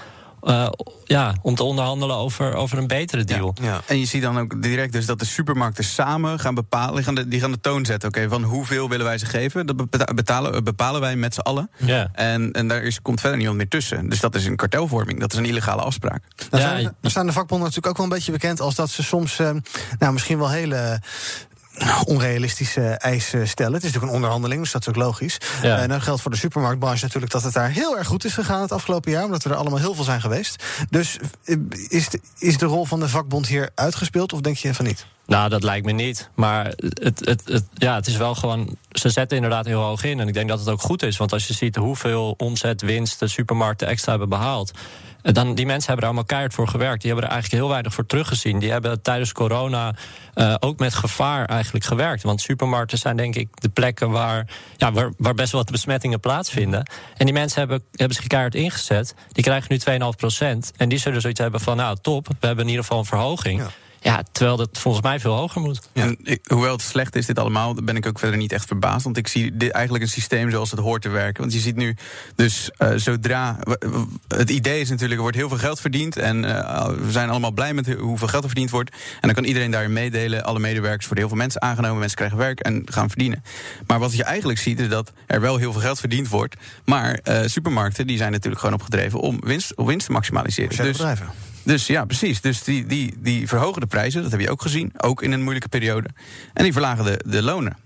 om te onderhandelen over een betere deal. Ja. En je ziet dan ook direct dus dat de supermarkten samen gaan bepalen, die gaan de toon zetten. Oké, van hoeveel willen wij ze geven? Dat bepalen wij met z'n allen. Ja. En daar komt verder niemand meer tussen. Dus dat is een kartelvorming, dat is een illegale afspraak. Nou, staan de vakbonden natuurlijk ook wel een beetje bekend als dat ze soms misschien wel hele onrealistische eisen stellen. Het is natuurlijk een onderhandeling, dus dat is ook logisch. Ja. Dat geldt voor de supermarktbranche natuurlijk dat het daar heel erg goed is gegaan het afgelopen jaar, omdat we er allemaal heel veel zijn geweest. Dus is de rol van de vakbond hier uitgespeeld, of denk je van niet? Nou, dat lijkt me niet. Maar het is wel gewoon, ze zetten inderdaad heel hoog in. En ik denk dat het ook goed is. Want als je ziet hoeveel omzet, winst de supermarkten extra hebben behaald, dan die mensen hebben er allemaal keihard voor gewerkt. Die hebben er eigenlijk heel weinig voor teruggezien. Die hebben tijdens corona ook met gevaar eigenlijk gewerkt. Want supermarkten zijn denk ik de plekken waar best wel wat besmettingen plaatsvinden. En die mensen hebben zich keihard ingezet. Die krijgen nu 2,5%. En die zullen zoiets hebben van, top, we hebben in ieder geval een verhoging. Ja, terwijl dat volgens mij veel hoger moet. Ja. Hoewel het slecht is, dit allemaal, ben ik ook verder niet echt verbaasd. Want ik zie dit eigenlijk een systeem zoals het hoort te werken. Want je ziet nu dus zodra... Het idee is natuurlijk, er wordt heel veel geld verdiend. En we zijn allemaal blij met hoeveel geld er verdiend wordt. En dan kan iedereen daarin meedelen. Alle medewerkers worden heel veel mensen aangenomen. Mensen krijgen werk en gaan verdienen. Maar wat je eigenlijk ziet is dat er wel heel veel geld verdiend wordt. Maar supermarkten die zijn natuurlijk gewoon opgedreven om winst te maximaliseren. Dus ja, precies. Dus die verhogen de prijzen, dat heb je ook gezien. Ook in een moeilijke periode. En die verlagen de lonen.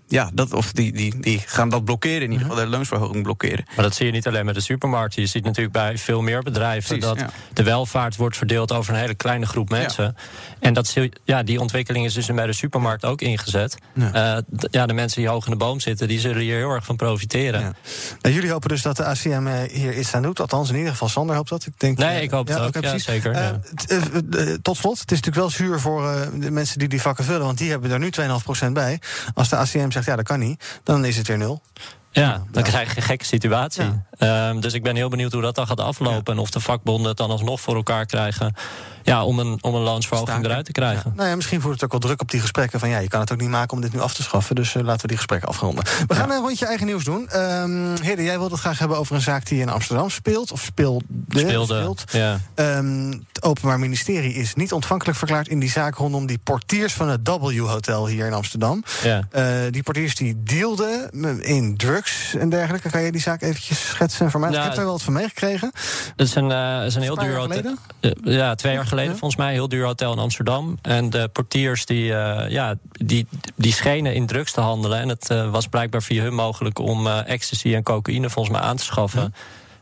die gaan dat blokkeren, in ieder geval de loonsverhoging blokkeren. Maar dat zie je niet alleen met de supermarkten. Je ziet natuurlijk bij veel meer bedrijven de welvaart wordt verdeeld over een hele kleine groep mensen. Ja. En die ontwikkeling is dus bij de supermarkt ook ingezet. Ja. De mensen die hoog in de boom zitten, die zullen hier heel erg van profiteren. Ja. Nou, jullie hopen dus dat de ACM hier iets aan doet. Althans, in ieder geval Sander hoopt dat. Ik hoop het ook. Ja, zeker. Tot slot, het is natuurlijk wel zuur voor de mensen die vakken vullen, want die hebben er nu 2,5% bij. Als de ACM zegt, ja, dat kan niet, dan is het weer 0. Ja, dan krijg je een gekke situatie. Ja. Dus ik ben heel benieuwd hoe dat dan gaat aflopen. En of de vakbonden het dan alsnog voor elkaar krijgen om een loonsverhoging eruit te krijgen. Ja. Nou ja, misschien voert het ook wel druk op die gesprekken van je kan het ook niet maken om dit nu af te schaffen. Dus laten we die gesprekken afronden. We gaan een rondje eigen nieuws doen. Hede, jij wilde het graag hebben over een zaak die in Amsterdam speelt. Of speelde. Ja. Het Openbaar Ministerie is niet ontvankelijk verklaard in die zaak rondom die portiers van het W-hotel hier in Amsterdam. Ja. Die portiers die dealden in drugs en dergelijke. Kan je die zaak eventjes schetsen voor mij? Ik heb daar wel wat van meegekregen. Het is een heel duur hotel. 2 jaar geleden volgens mij. Heel duur hotel in Amsterdam. En de portiers die schenen in drugs te handelen. En het was blijkbaar via hun mogelijk om ecstasy en cocaïne volgens mij aan te schaffen.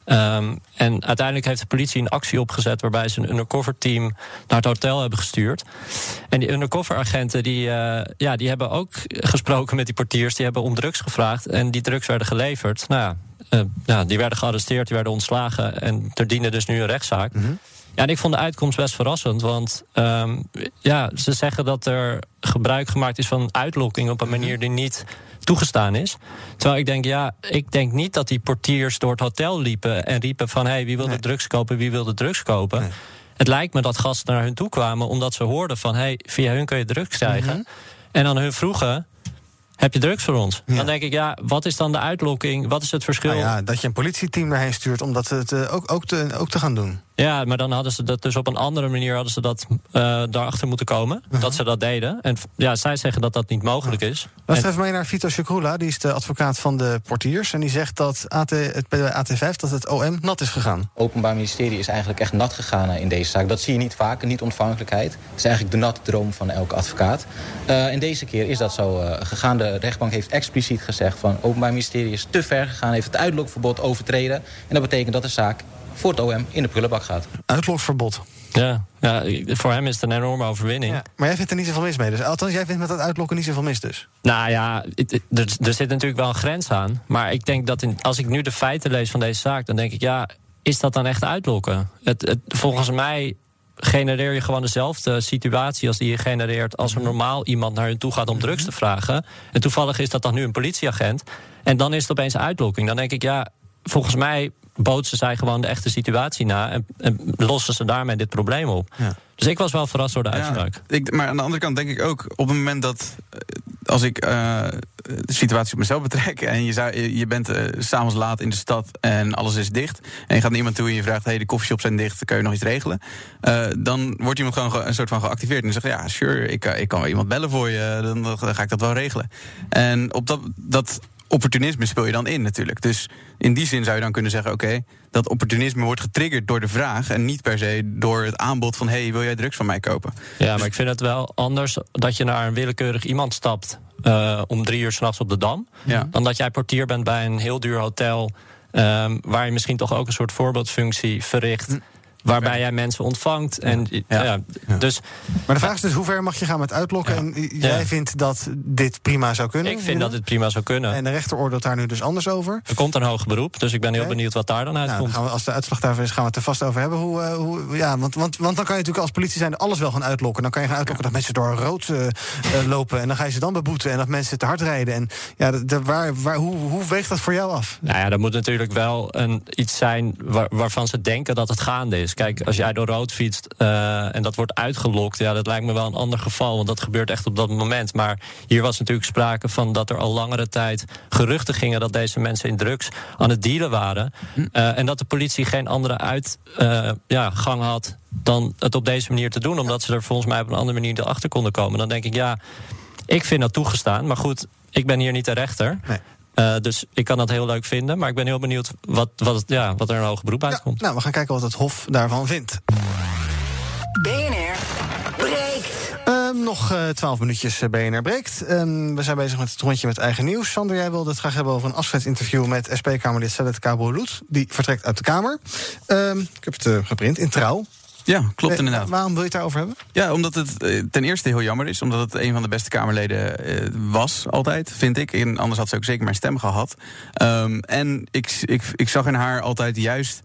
En uiteindelijk heeft de politie een actie opgezet waarbij ze een undercover team naar het hotel hebben gestuurd. En die undercover agenten die hebben ook gesproken met die portiers. Die hebben om drugs gevraagd en die drugs werden geleverd. Die werden gearresteerd, die werden ontslagen en er diende dus nu een rechtszaak. Ja, en ik vond de uitkomst best verrassend, want ze zeggen dat er gebruik gemaakt is van uitlokking op een manier die niet toegestaan is. Terwijl ik denk niet dat die portiers door het hotel liepen en riepen van wie wil de drugs kopen, wie wil de drugs kopen. Nee. Het lijkt me dat gasten naar hun toe kwamen omdat ze hoorden van via hun kun je drugs krijgen. En aan hun vroegen, heb je drugs voor ons? Ja. Dan denk ik, wat is dan de uitlokking? Wat is het verschil? Dat je een politieteam daarheen stuurt om dat ook te gaan doen. Ja, maar dan hadden ze dat dus op een andere manier daarachter moeten komen. Dat ze dat deden. En zij zeggen dat dat niet mogelijk is. Luister even mee naar Vito Secrula, die is de advocaat van de portiers. En die zegt dat bij AT5 dat het OM nat is gegaan. Het Openbaar Ministerie is eigenlijk echt nat gegaan in deze zaak. Dat zie je niet vaak, niet ontvankelijkheid. Het is eigenlijk de natte droom van elke advocaat. En deze keer is dat zo gegaan. De rechtbank heeft expliciet gezegd van het Openbaar Ministerie is te ver gegaan, heeft het uitlokverbod overtreden. En dat betekent dat de zaak voor het OM in de prullenbak gaat. Uitlokverbod. Ja, voor hem is het een enorme overwinning. Ja, maar jij vindt er niet zoveel mis mee. Dus althans, jij vindt met dat uitlokken niet zoveel mis dus. Nou ja, er zit natuurlijk wel een grens aan. Maar ik denk dat als ik nu de feiten lees van deze zaak, dan denk ik, is dat dan echt uitlokken? Volgens mij genereer je gewoon dezelfde situatie als die je genereert als er normaal iemand naar hun toe gaat om drugs te vragen. En toevallig is dat dan nu een politieagent. En dan is het opeens uitlokking. Dan denk ik, volgens mij bootsen zij gewoon de echte situatie na en lossen ze daarmee dit probleem op. Ja. Dus ik was wel verrast door de uitspraak. Maar aan de andere kant denk ik ook, op het moment dat, als ik de situatie op mezelf betrek en je bent 's avonds laat in de stad en alles is dicht en je gaat naar iemand toe en je vraagt, de koffieshops zijn dicht, kan je nog iets regelen? Dan wordt iemand gewoon een soort van geactiveerd en zegt, sure, ik kan wel iemand bellen voor je, dan ga ik dat wel regelen. En op dat opportunisme speel je dan in natuurlijk. Dus in die zin zou je dan kunnen zeggen, oké, dat opportunisme wordt getriggerd door de vraag en niet per se door het aanbod van, wil jij drugs van mij kopen? Ja, maar ik vind het wel anders dat je naar een willekeurig iemand stapt om 3 uur 's nachts op de Dam, dan dat jij portier bent bij een heel duur hotel waar je misschien toch ook een soort voorbeeldfunctie verricht. Waarbij jij mensen ontvangt. Dus, maar de vraag is dus, hoe ver mag je gaan met uitlokken? En jij vindt dat dit prima zou kunnen? Ik vind dat dit prima zou kunnen. En de rechter oordeelt daar nu dus anders over? Er komt een hoger beroep, dus ik ben heel benieuwd wat daar dan uitkomt. Dan als de uitslag daarvoor is, gaan we het er vast over hebben. Want dan kan je natuurlijk als politie zijn alles wel gaan uitlokken. Dan kan je gaan uitlokken dat mensen door rood lopen. En dan ga je ze dan beboeten. En dat mensen te hard rijden. En hoe weegt dat voor jou af? Nou ja, dat moet natuurlijk wel iets zijn waarvan ze denken dat het gaande is. Kijk, als jij door rood fietst en dat wordt uitgelokt, dat lijkt me wel een ander geval, want dat gebeurt echt op dat moment. Maar hier was natuurlijk sprake van dat er al langere tijd geruchten gingen dat deze mensen in drugs aan het dealen waren. En dat de politie geen andere gang had dan het op deze manier te doen, omdat ze er volgens mij op een andere manier erachter konden komen. Dan denk ik, ik vind dat toegestaan. Maar goed, ik ben hier niet de rechter. Nee. Dus ik kan dat heel leuk vinden, maar ik ben heel benieuwd wat er een hoger beroep uitkomt. Nou, we gaan kijken wat het Hof daarvan vindt. BNR breekt. Nog 12 minuutjes BNR breekt. We zijn bezig met het rondje met eigen nieuws. Sander, jij wilde het graag hebben over een afscheidsinterview met SP-Kamerlid Sadet Kaboulou. Die vertrekt uit de Kamer. Ik heb het geprint in Trouw. Ja, klopt inderdaad. Waarom wil je het daarover hebben? Ja, omdat het ten eerste heel jammer is. Omdat het een van de beste Kamerleden was, altijd, vind ik. En anders had ze ook zeker mijn stem gehad. En ik zag in haar altijd juist...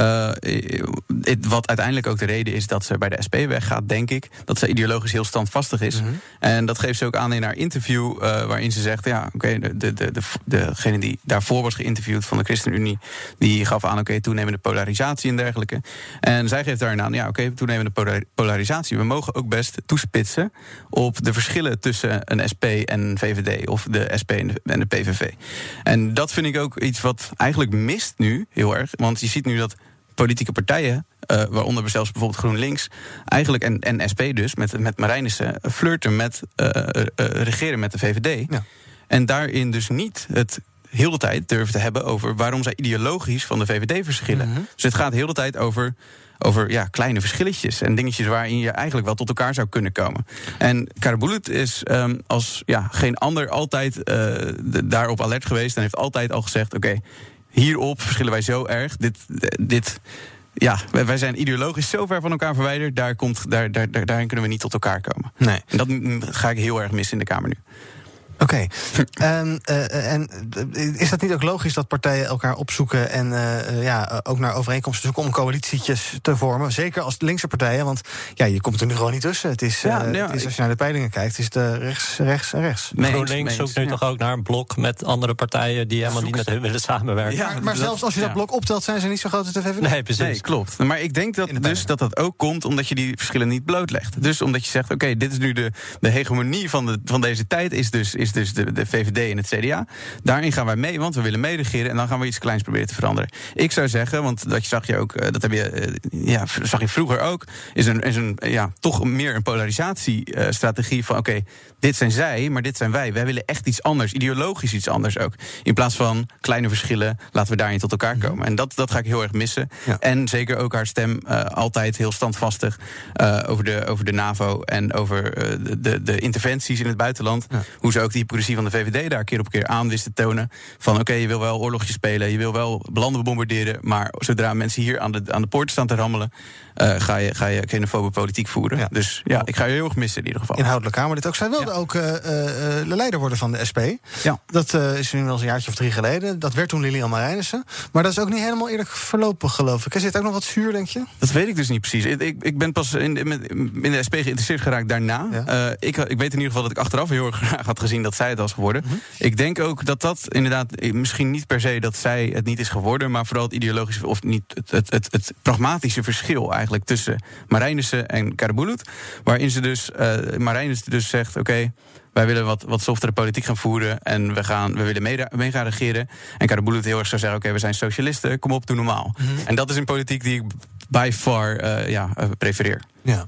wat uiteindelijk ook de reden is dat ze bij de SP weggaat, denk ik. Dat ze ideologisch heel standvastig is. Mm-hmm. En dat geeft ze ook aan in haar interview, waarin ze zegt... degene die daarvoor was geïnterviewd van de ChristenUnie... die gaf aan, toenemende polarisatie en dergelijke. En zij geeft daarin aan, toenemende polarisatie. We mogen ook best toespitsen op de verschillen tussen een SP en een VVD... of de SP en de PVV. En dat vind ik ook iets wat eigenlijk mist nu heel erg. Want je ziet nu dat politieke partijen, waaronder zelfs bijvoorbeeld GroenLinks... eigenlijk, en SP dus, met Marijnissen... flirten met regeren met de VVD. Ja. En daarin dus niet het heel de tijd durven te hebben... over waarom zij ideologisch van de VVD verschillen. Mm-hmm. Dus het gaat heel de tijd over kleine verschilletjes en dingetjes waarin je eigenlijk wel tot elkaar zou kunnen komen. En Kaboulou is als geen ander altijd daarop alert geweest... en heeft altijd al gezegd, hierop verschillen wij zo erg. Wij zijn ideologisch zo ver van elkaar verwijderd... daarin kunnen we niet tot elkaar komen. Nee. En dat ga ik heel erg missen in de Kamer nu. Oké. En is dat niet ook logisch dat partijen elkaar opzoeken... en ook naar overeenkomsten zoeken om coalitietjes te vormen? Zeker als linkse partijen, want je komt er nu gewoon niet tussen. Het is, als je naar de peilingen kijkt, is het rechts en rechts. GroenLinks zoekt nu toch ook naar een blok met andere partijen... die helemaal niet met hun willen samenwerken. Ja, maar zelfs als je dat blok optelt, zijn ze niet zo groot als de VVD. Nee, precies. Nee, klopt. Maar ik denk dat ook komt omdat je die verschillen niet blootlegt. Dus omdat je zegt, dit is nu de hegemonie van deze tijd... is dus de VVD en het CDA. Daarin gaan wij mee, want we willen meeregeren... en dan gaan we iets kleins proberen te veranderen. Ik zou zeggen, want dat zag je ook... dat zag je vroeger ook... is toch meer een polarisatiestrategie van... dit zijn zij, maar dit zijn wij. Wij willen echt iets anders, ideologisch iets anders ook. In plaats van kleine verschillen, laten we daarin tot elkaar komen. En dat ga ik heel erg missen. Ja. En zeker ook haar stem altijd heel standvastig... over de NAVO en over de interventies in het buitenland. Ja. Hoe ze ook de hypocrisie van de VVD daar keer op keer aan wist te tonen. Van je wil wel oorlogjes spelen, je wil wel landen bombarderen... maar zodra mensen hier aan de poorten staan te rammelen... ga je xenofobe politiek voeren. Ja. Dus ik ga je heel erg missen in ieder geval. Inhoudelijk Kamerlid ook. Zij wilde ook de leider worden van de SP. Ja. Dat is nu wel eens een jaartje of 3 geleden. Dat werd toen Lilian Marijnissen. Maar dat is ook niet helemaal eerlijk verlopen, geloof ik. Is het ook nog wat zuur, denk je? Dat weet ik dus niet precies. Ik ben pas in de SP geïnteresseerd geraakt daarna. Ja. Ik weet in ieder geval dat ik achteraf heel erg graag had gezien dat zij het was geworden. Mm-hmm. Ik denk ook dat inderdaad misschien niet per se dat zij het niet is geworden... maar vooral het ideologische of niet het pragmatische verschil eigenlijk tussen Marijnissen en Kaboulou. Waarin ze dus Marijnissen dus zegt... wij willen wat softere politiek gaan voeren... en we willen mee gaan regeren. En Kaboulou heel erg zou zeggen... we zijn socialisten, kom op, doe normaal. Mm-hmm. En dat is een politiek die ik by far prefereer. Ja.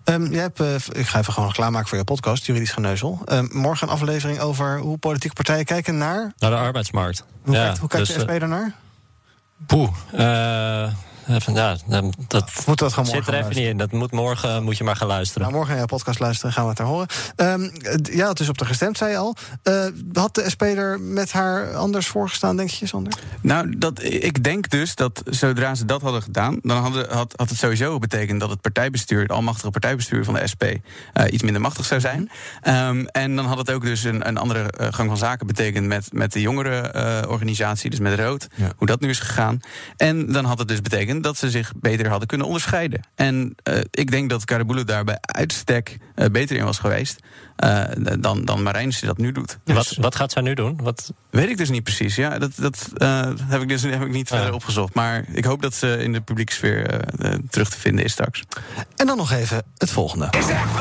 Ik ga even gewoon klaarmaken voor je podcast, Juridisch Geneuzel. Morgen een aflevering over hoe politieke partijen kijken naar de arbeidsmarkt. Hoe kijkt de SP daarnaar? Dat moet dat gewoon zit er even niet in. Dat moet morgen moet je maar gaan luisteren. Nou, morgen naar je podcast luisteren, gaan we het daar horen. Het is op de gestemd, zei je al. Had de SP er met haar anders voorgestaan, denk je, Sander? Nou, ik denk dus dat zodra ze dat hadden gedaan... dan had het sowieso betekend dat het partijbestuur... het almachtige partijbestuur van de SP... iets minder machtig zou zijn. En dan had het ook dus een andere gang van zaken betekend... met de jongere organisatie, dus met Rood. Ja. Hoe dat nu is gegaan. En dan had het dus betekend dat ze zich beter hadden kunnen onderscheiden. En ik denk dat Kaboulou daar bij uitstek beter in was geweest... dan Marijnissen dat nu doet. Dus wat gaat zij nu doen? Weet ik dus niet precies. Ja, dat heb ik niet verder opgezocht. Maar ik hoop dat ze in de publieke sfeer terug te vinden is straks. En dan nog even het volgende.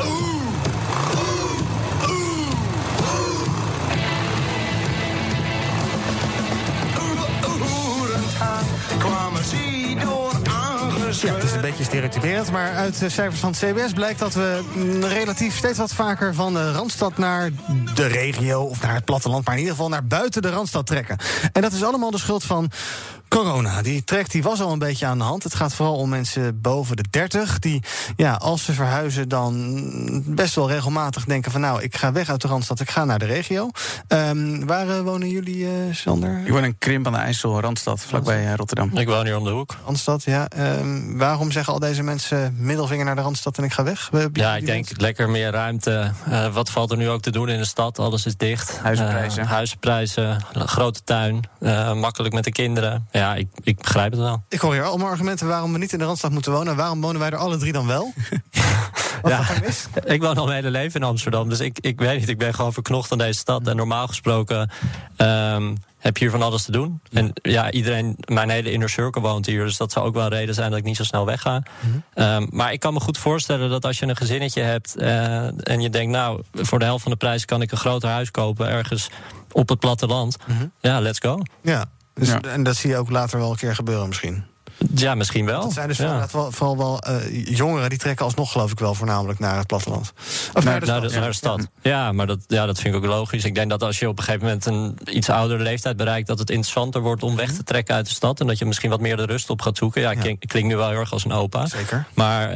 Ja, het is een beetje stereotyperend, maar uit cijfers van het CBS blijkt dat we relatief steeds wat vaker van de Randstad naar de regio of naar het platteland, maar in ieder geval naar buiten de Randstad trekken. En dat is allemaal de schuld van Corona, die was al een beetje aan de hand. Het gaat vooral om mensen boven de 30... die, als ze verhuizen, dan best wel regelmatig denken van... nou, ik ga weg uit de Randstad, ik ga naar de regio. Waar wonen jullie, Sander? Ik woon in Krimp aan de IJssel, Randstad, vlakbij Rotterdam. Ik woon hier om de hoek. Randstad, ja. Waarom zeggen al deze mensen middelvinger naar de Randstad en ik ga weg? Ik denk lekker meer ruimte. Wat valt er nu ook te doen in de stad? Alles is dicht. Huizenprijzen, grote tuin, makkelijk met de kinderen. Ja, ik begrijp het wel. Ik hoor hier allemaal argumenten waarom we niet in de Randstad moeten wonen. Waarom wonen wij er alle drie dan wel? Wat gaat er mis? Ik woon al mijn hele leven in Amsterdam. Dus ik weet niet, ik ben gewoon verknocht aan deze stad. En normaal gesproken heb je hier van alles te doen. En iedereen, mijn hele inner circle woont hier. Dus dat zou ook wel een reden zijn dat ik niet zo snel wegga. Maar ik kan me goed voorstellen dat als je een gezinnetje hebt... en je denkt, nou, voor de helft van de prijs kan ik een groter huis kopen... ergens op het platteland. Ja, let's go. Ja. Dus, en dat zie je ook later wel een keer gebeuren misschien. Ja, misschien wel. Dat zijn dus vooral wel jongeren die trekken alsnog, geloof ik wel, voornamelijk naar het platteland. Of naar de stad. Ja, maar dat vind ik ook logisch. Ik denk dat als je op een gegeven moment een iets oudere leeftijd bereikt... dat het interessanter wordt om weg te trekken uit de stad... en dat je misschien wat meer de rust op gaat zoeken. Ik klink nu wel heel erg als een opa. Zeker. Maar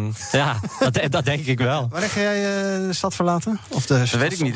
dat denk ik wel. Wanneer ga jij de stad verlaten? Of dat weet ik niet.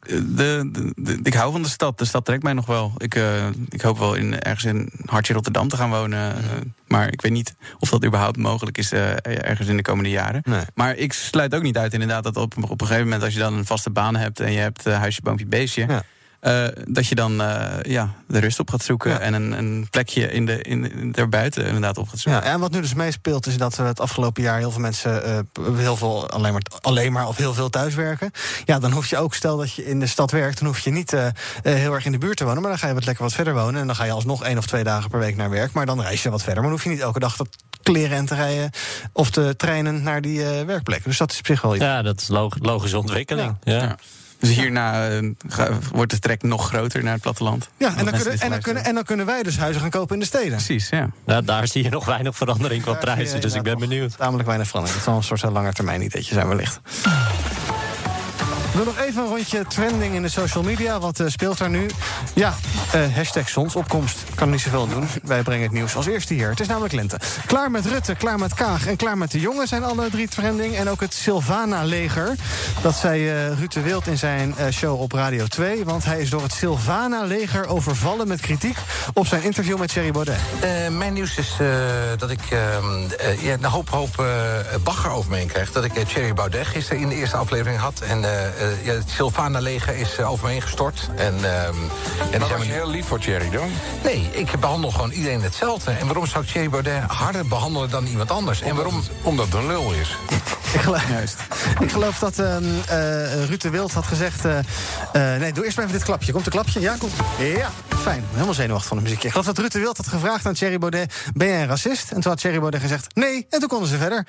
Ik hou van de stad. De stad trekt mij nog wel. Ik hoop wel ergens in hartje Rotterdam te gaan wonen... Maar ik weet niet of dat überhaupt mogelijk is ergens in de komende jaren. Nee. Maar ik sluit ook niet uit inderdaad dat op een gegeven moment... als je dan een vaste baan hebt en je hebt huisje, boompje, beestje... Ja. Dat je dan de rust op gaat zoeken... en een plekje daarbuiten inderdaad op gaat zoeken. Ja, en wat nu dus meespeelt is dat het afgelopen jaar... heel veel mensen alleen maar of heel veel thuiswerken. Ja, dan hoef je ook, stel dat je in de stad werkt... dan hoef je niet heel erg in de buurt te wonen... maar dan ga je wat verder wonen... en dan ga je alsnog 1 of 2 dagen per week naar werk... maar dan reis je wat verder. Maar dan hoef je niet elke dag te kleren en te rijden... of te treinen naar die werkplek. Dus dat is op zich wel iets. Ja, dat is logische ontwikkeling. Ja. Dus hierna wordt de trek nog groter naar het platteland. Ja, en dan kunnen wij dus huizen gaan kopen in de steden. Precies, ja. Daar zie je nog weinig verandering qua prijzen, dus ik ben benieuwd. Tamelijk weinig verandering. Het zal een soort lange termijn ideetje zijn wellicht. We doen nog even een rondje trending in de social media. Wat speelt er nu? Ja, hashtag zonsopkomst. Kan er niet zoveel doen. Wij brengen het nieuws als eerste hier. Het is namelijk lente. Klaar met Rutte, klaar met Kaag en klaar met de jongen zijn alle 3 trending. En ook het Silvana-leger. Dat zei Ruud de Wild in zijn show op Radio 2. Want hij is door het Silvana-leger overvallen met kritiek... op zijn interview met Thierry Baudet. Mijn nieuws is dat ik een hoop bagger over me heen krijg. Dat ik Thierry Baudet gisteren in de eerste aflevering had... en het Silvana-leger is over me heen gestort. Maar was je heel lief voor Thierry dan? Nee, ik behandel gewoon iedereen hetzelfde. En waarom zou ik Thierry Baudet harder behandelen dan iemand anders? Omdat het een lul is. Ik geloof dat Ruud de Wild had gezegd... nee, doe eerst maar even dit klapje. Komt een klapje? Ja, komt. Ja, fijn. Helemaal zenuwachtig van de muziek. Ik geloof dat Ruud de Wild had gevraagd aan Thierry Baudet... ben jij een racist? En toen had Thierry Baudet gezegd nee. En toen konden ze verder.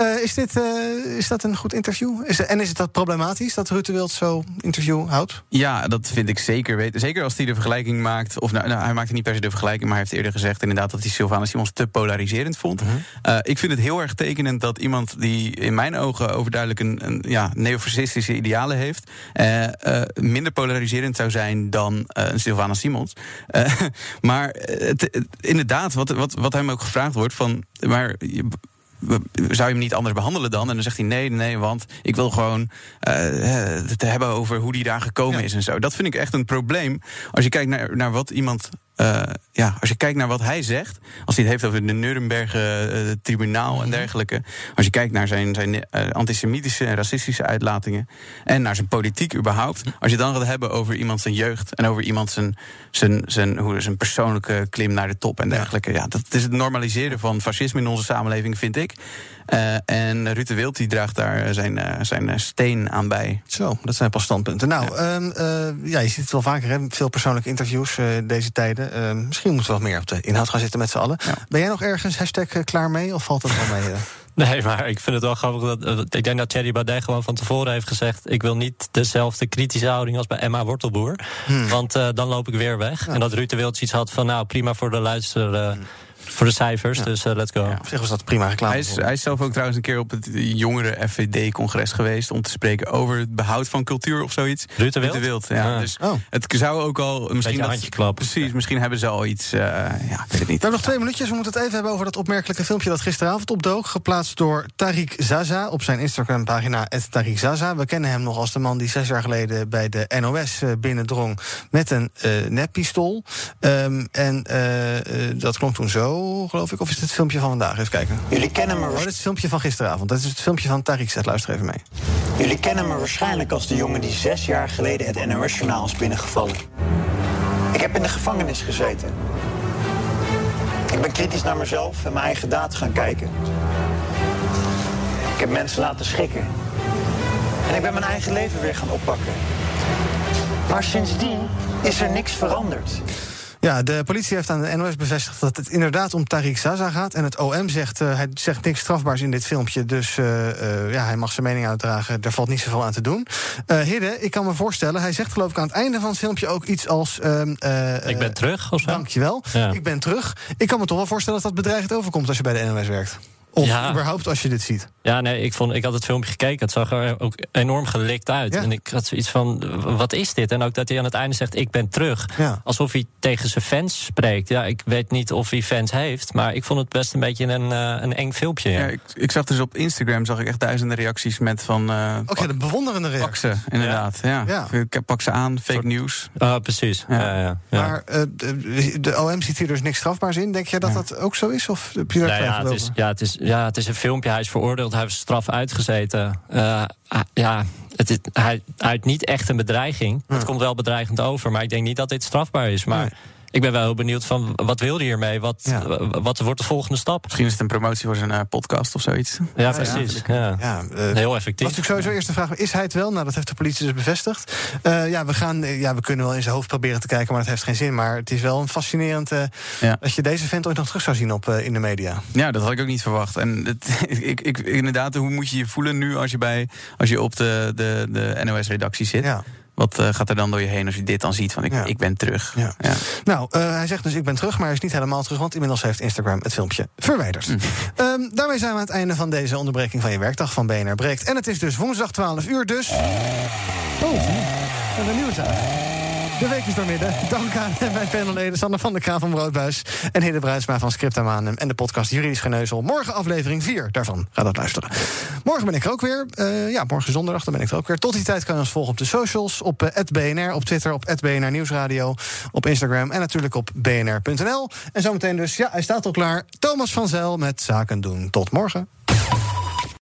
Is dat een goed interview? Is het problematisch dat Ruud de Wild zo'n interview houdt? Ja, dat vind ik zeker. Zeker als hij de vergelijking maakt... of hij maakte niet per se de vergelijking... maar hij heeft eerder gezegd inderdaad dat hij Silvana Simons te polariserend vond. Ik vind het heel erg tekenend dat iemand die in mijn ogen overduidelijk een neofascistische idealen heeft... minder polariserend zou zijn dan een Silvana Simons. Maar inderdaad, wat hem ook gevraagd wordt van... maar zou je hem niet anders behandelen dan? En dan zegt hij nee, want ik wil gewoon het hebben over hoe die daar gekomen is en zo. Dat vind ik echt een probleem. Als je kijkt naar wat iemand... als je kijkt naar wat hij zegt... als hij het heeft over de Nuremberg-tribunaal en dergelijke... als je kijkt naar zijn antisemitische en racistische uitlatingen... en naar zijn politiek überhaupt... als je dan gaat hebben over iemand zijn jeugd... en over iemand zijn persoonlijke klim naar de top en dergelijke... Ja, dat is het normaliseren van fascisme in onze samenleving, vind ik... en Ruud de Wild die draagt daar zijn steen aan bij. Zo, dat zijn pas standpunten. Nou, je ziet het wel vaker, hè? Veel persoonlijke interviews deze tijden. Misschien moeten we wat meer op de inhoud gaan zitten met z'n allen. Ja. Ben jij nog ergens #klaar mee, of valt dat wel mee? Nee, maar ik vind het wel grappig. Ik denk dat Thierry Baudet gewoon van tevoren heeft gezegd... ik wil niet dezelfde kritische houding als bij Emma Wortelboer. Want dan loop ik weer weg. Ja. En dat Ruud de Wild iets had van... nou, prima voor de Voor de cijfers, dus let's go. Op zich was dat prima reclame. Hij is zelf ook trouwens een keer op het jongere FVD-congres geweest om te spreken over het behoud van cultuur of zoiets. Ruud de Wild? Ja. Dus het zou ook al misschien een handje klappen. Precies, misschien hebben ze al iets. Ik weet het niet. We hebben nog 2 minuutjes. We moeten het even hebben over dat opmerkelijke filmpje dat gisteravond opdook, geplaatst door Tariq Zaza op zijn Instagram-pagina @TariqZaza. We kennen hem nog als de man die 6 jaar geleden bij de NOS binnendrong met een neppistool. Dat klonk toen zo, geloof ik. Of is dit het filmpje van vandaag? Even kijken. Jullie kennen me. Dit is het filmpje van gisteravond. Dat is het filmpje van Tariq. Luister even mee. Jullie kennen me waarschijnlijk als de jongen die 6 jaar geleden het NOS-journaal is binnengevallen. Ik heb in de gevangenis gezeten. Ik ben kritisch naar mezelf en mijn eigen daad gaan kijken. Ik heb mensen laten schrikken. En ik ben mijn eigen leven weer gaan oppakken. Maar sindsdien is er niks veranderd. Ja, de politie heeft aan de NOS bevestigd dat het inderdaad om Tariq Zaza gaat. En het OM zegt, hij zegt niks strafbaars in dit filmpje. Dus hij mag zijn mening uitdragen. Er valt niet zoveel aan te doen. Hidde, ik kan me voorstellen, hij zegt geloof ik aan het einde van het filmpje ook iets als... ik ben terug, of zo? Dankjewel, ik ben terug. Ik kan me toch wel voorstellen dat dat bedreigend overkomt als je bij de NOS werkt. Of überhaupt als je dit ziet. Ja, nee, ik had het filmpje gekeken. Het zag er ook enorm gelikt uit. Ja. En ik had zoiets van, wat is dit? En ook dat hij aan het einde zegt, ik ben terug. Ja. Alsof hij tegen zijn fans spreekt. Ja, ik weet niet of hij fans heeft. Maar ik vond het best een beetje een eng filmpje. Ja. Ja, ik zag dus op Instagram echt duizenden reacties met van... de bewonderende reacties. Pak ze, inderdaad. Ja. Ik pak ze aan, fake news. Precies. Ja. Maar de OM ziet hier dus niks strafbaars in. Denk jij dat dat ook zo is? Of heb je daar twijfel over? Het is een filmpje, hij is veroordeeld, hij heeft straf uitgezeten. Hij uit niet echt een bedreiging. Het komt wel bedreigend over, maar ik denk niet dat dit strafbaar is. Maar ik ben wel heel benieuwd van, wat wil hij hiermee? Wat wordt de volgende stap? Misschien is het een promotie voor zijn podcast of zoiets. Ja, precies. Heel effectief. Was natuurlijk sowieso eerst de vraag, is hij het wel? Nou, dat heeft de politie dus bevestigd. We kunnen wel in zijn hoofd proberen te kijken, maar dat heeft geen zin. Maar het is wel een fascinerend dat je deze vent ooit nog terug zou zien in de media. Ja, dat had ik ook niet verwacht. En inderdaad, hoe moet je je voelen nu als je op de NOS-redactie zit? Ja. Wat gaat er dan door je heen als je dit dan ziet van ik ben terug? Ja. Ja. Nou, hij zegt dus ik ben terug, maar hij is niet helemaal terug, want inmiddels heeft Instagram het filmpje verwijderd. Daarmee zijn we aan het einde van deze onderbreking van je werkdag van BNR Breekt. En het is dus woensdag 12 uur, dus... en een nieuwe zaak. De week is doormidden. Dank aan mijn panelleden Sander van der Kraan van Broodbuis en Hidde Bruinsma van Scriptamanum en de podcast Juridisch Geneuzel. Morgen aflevering 4 daarvan. Ga dat luisteren. Morgen ben ik er ook weer. Morgen zondag, dan ben ik er ook weer. Tot die tijd kan je ons volgen op de socials, op @BNR, op Twitter, op @BNR Nieuwsradio, op Instagram en natuurlijk op bnr.nl. En zometeen dus, hij staat al klaar. Thomas van Zijl met Zaken doen. Tot morgen.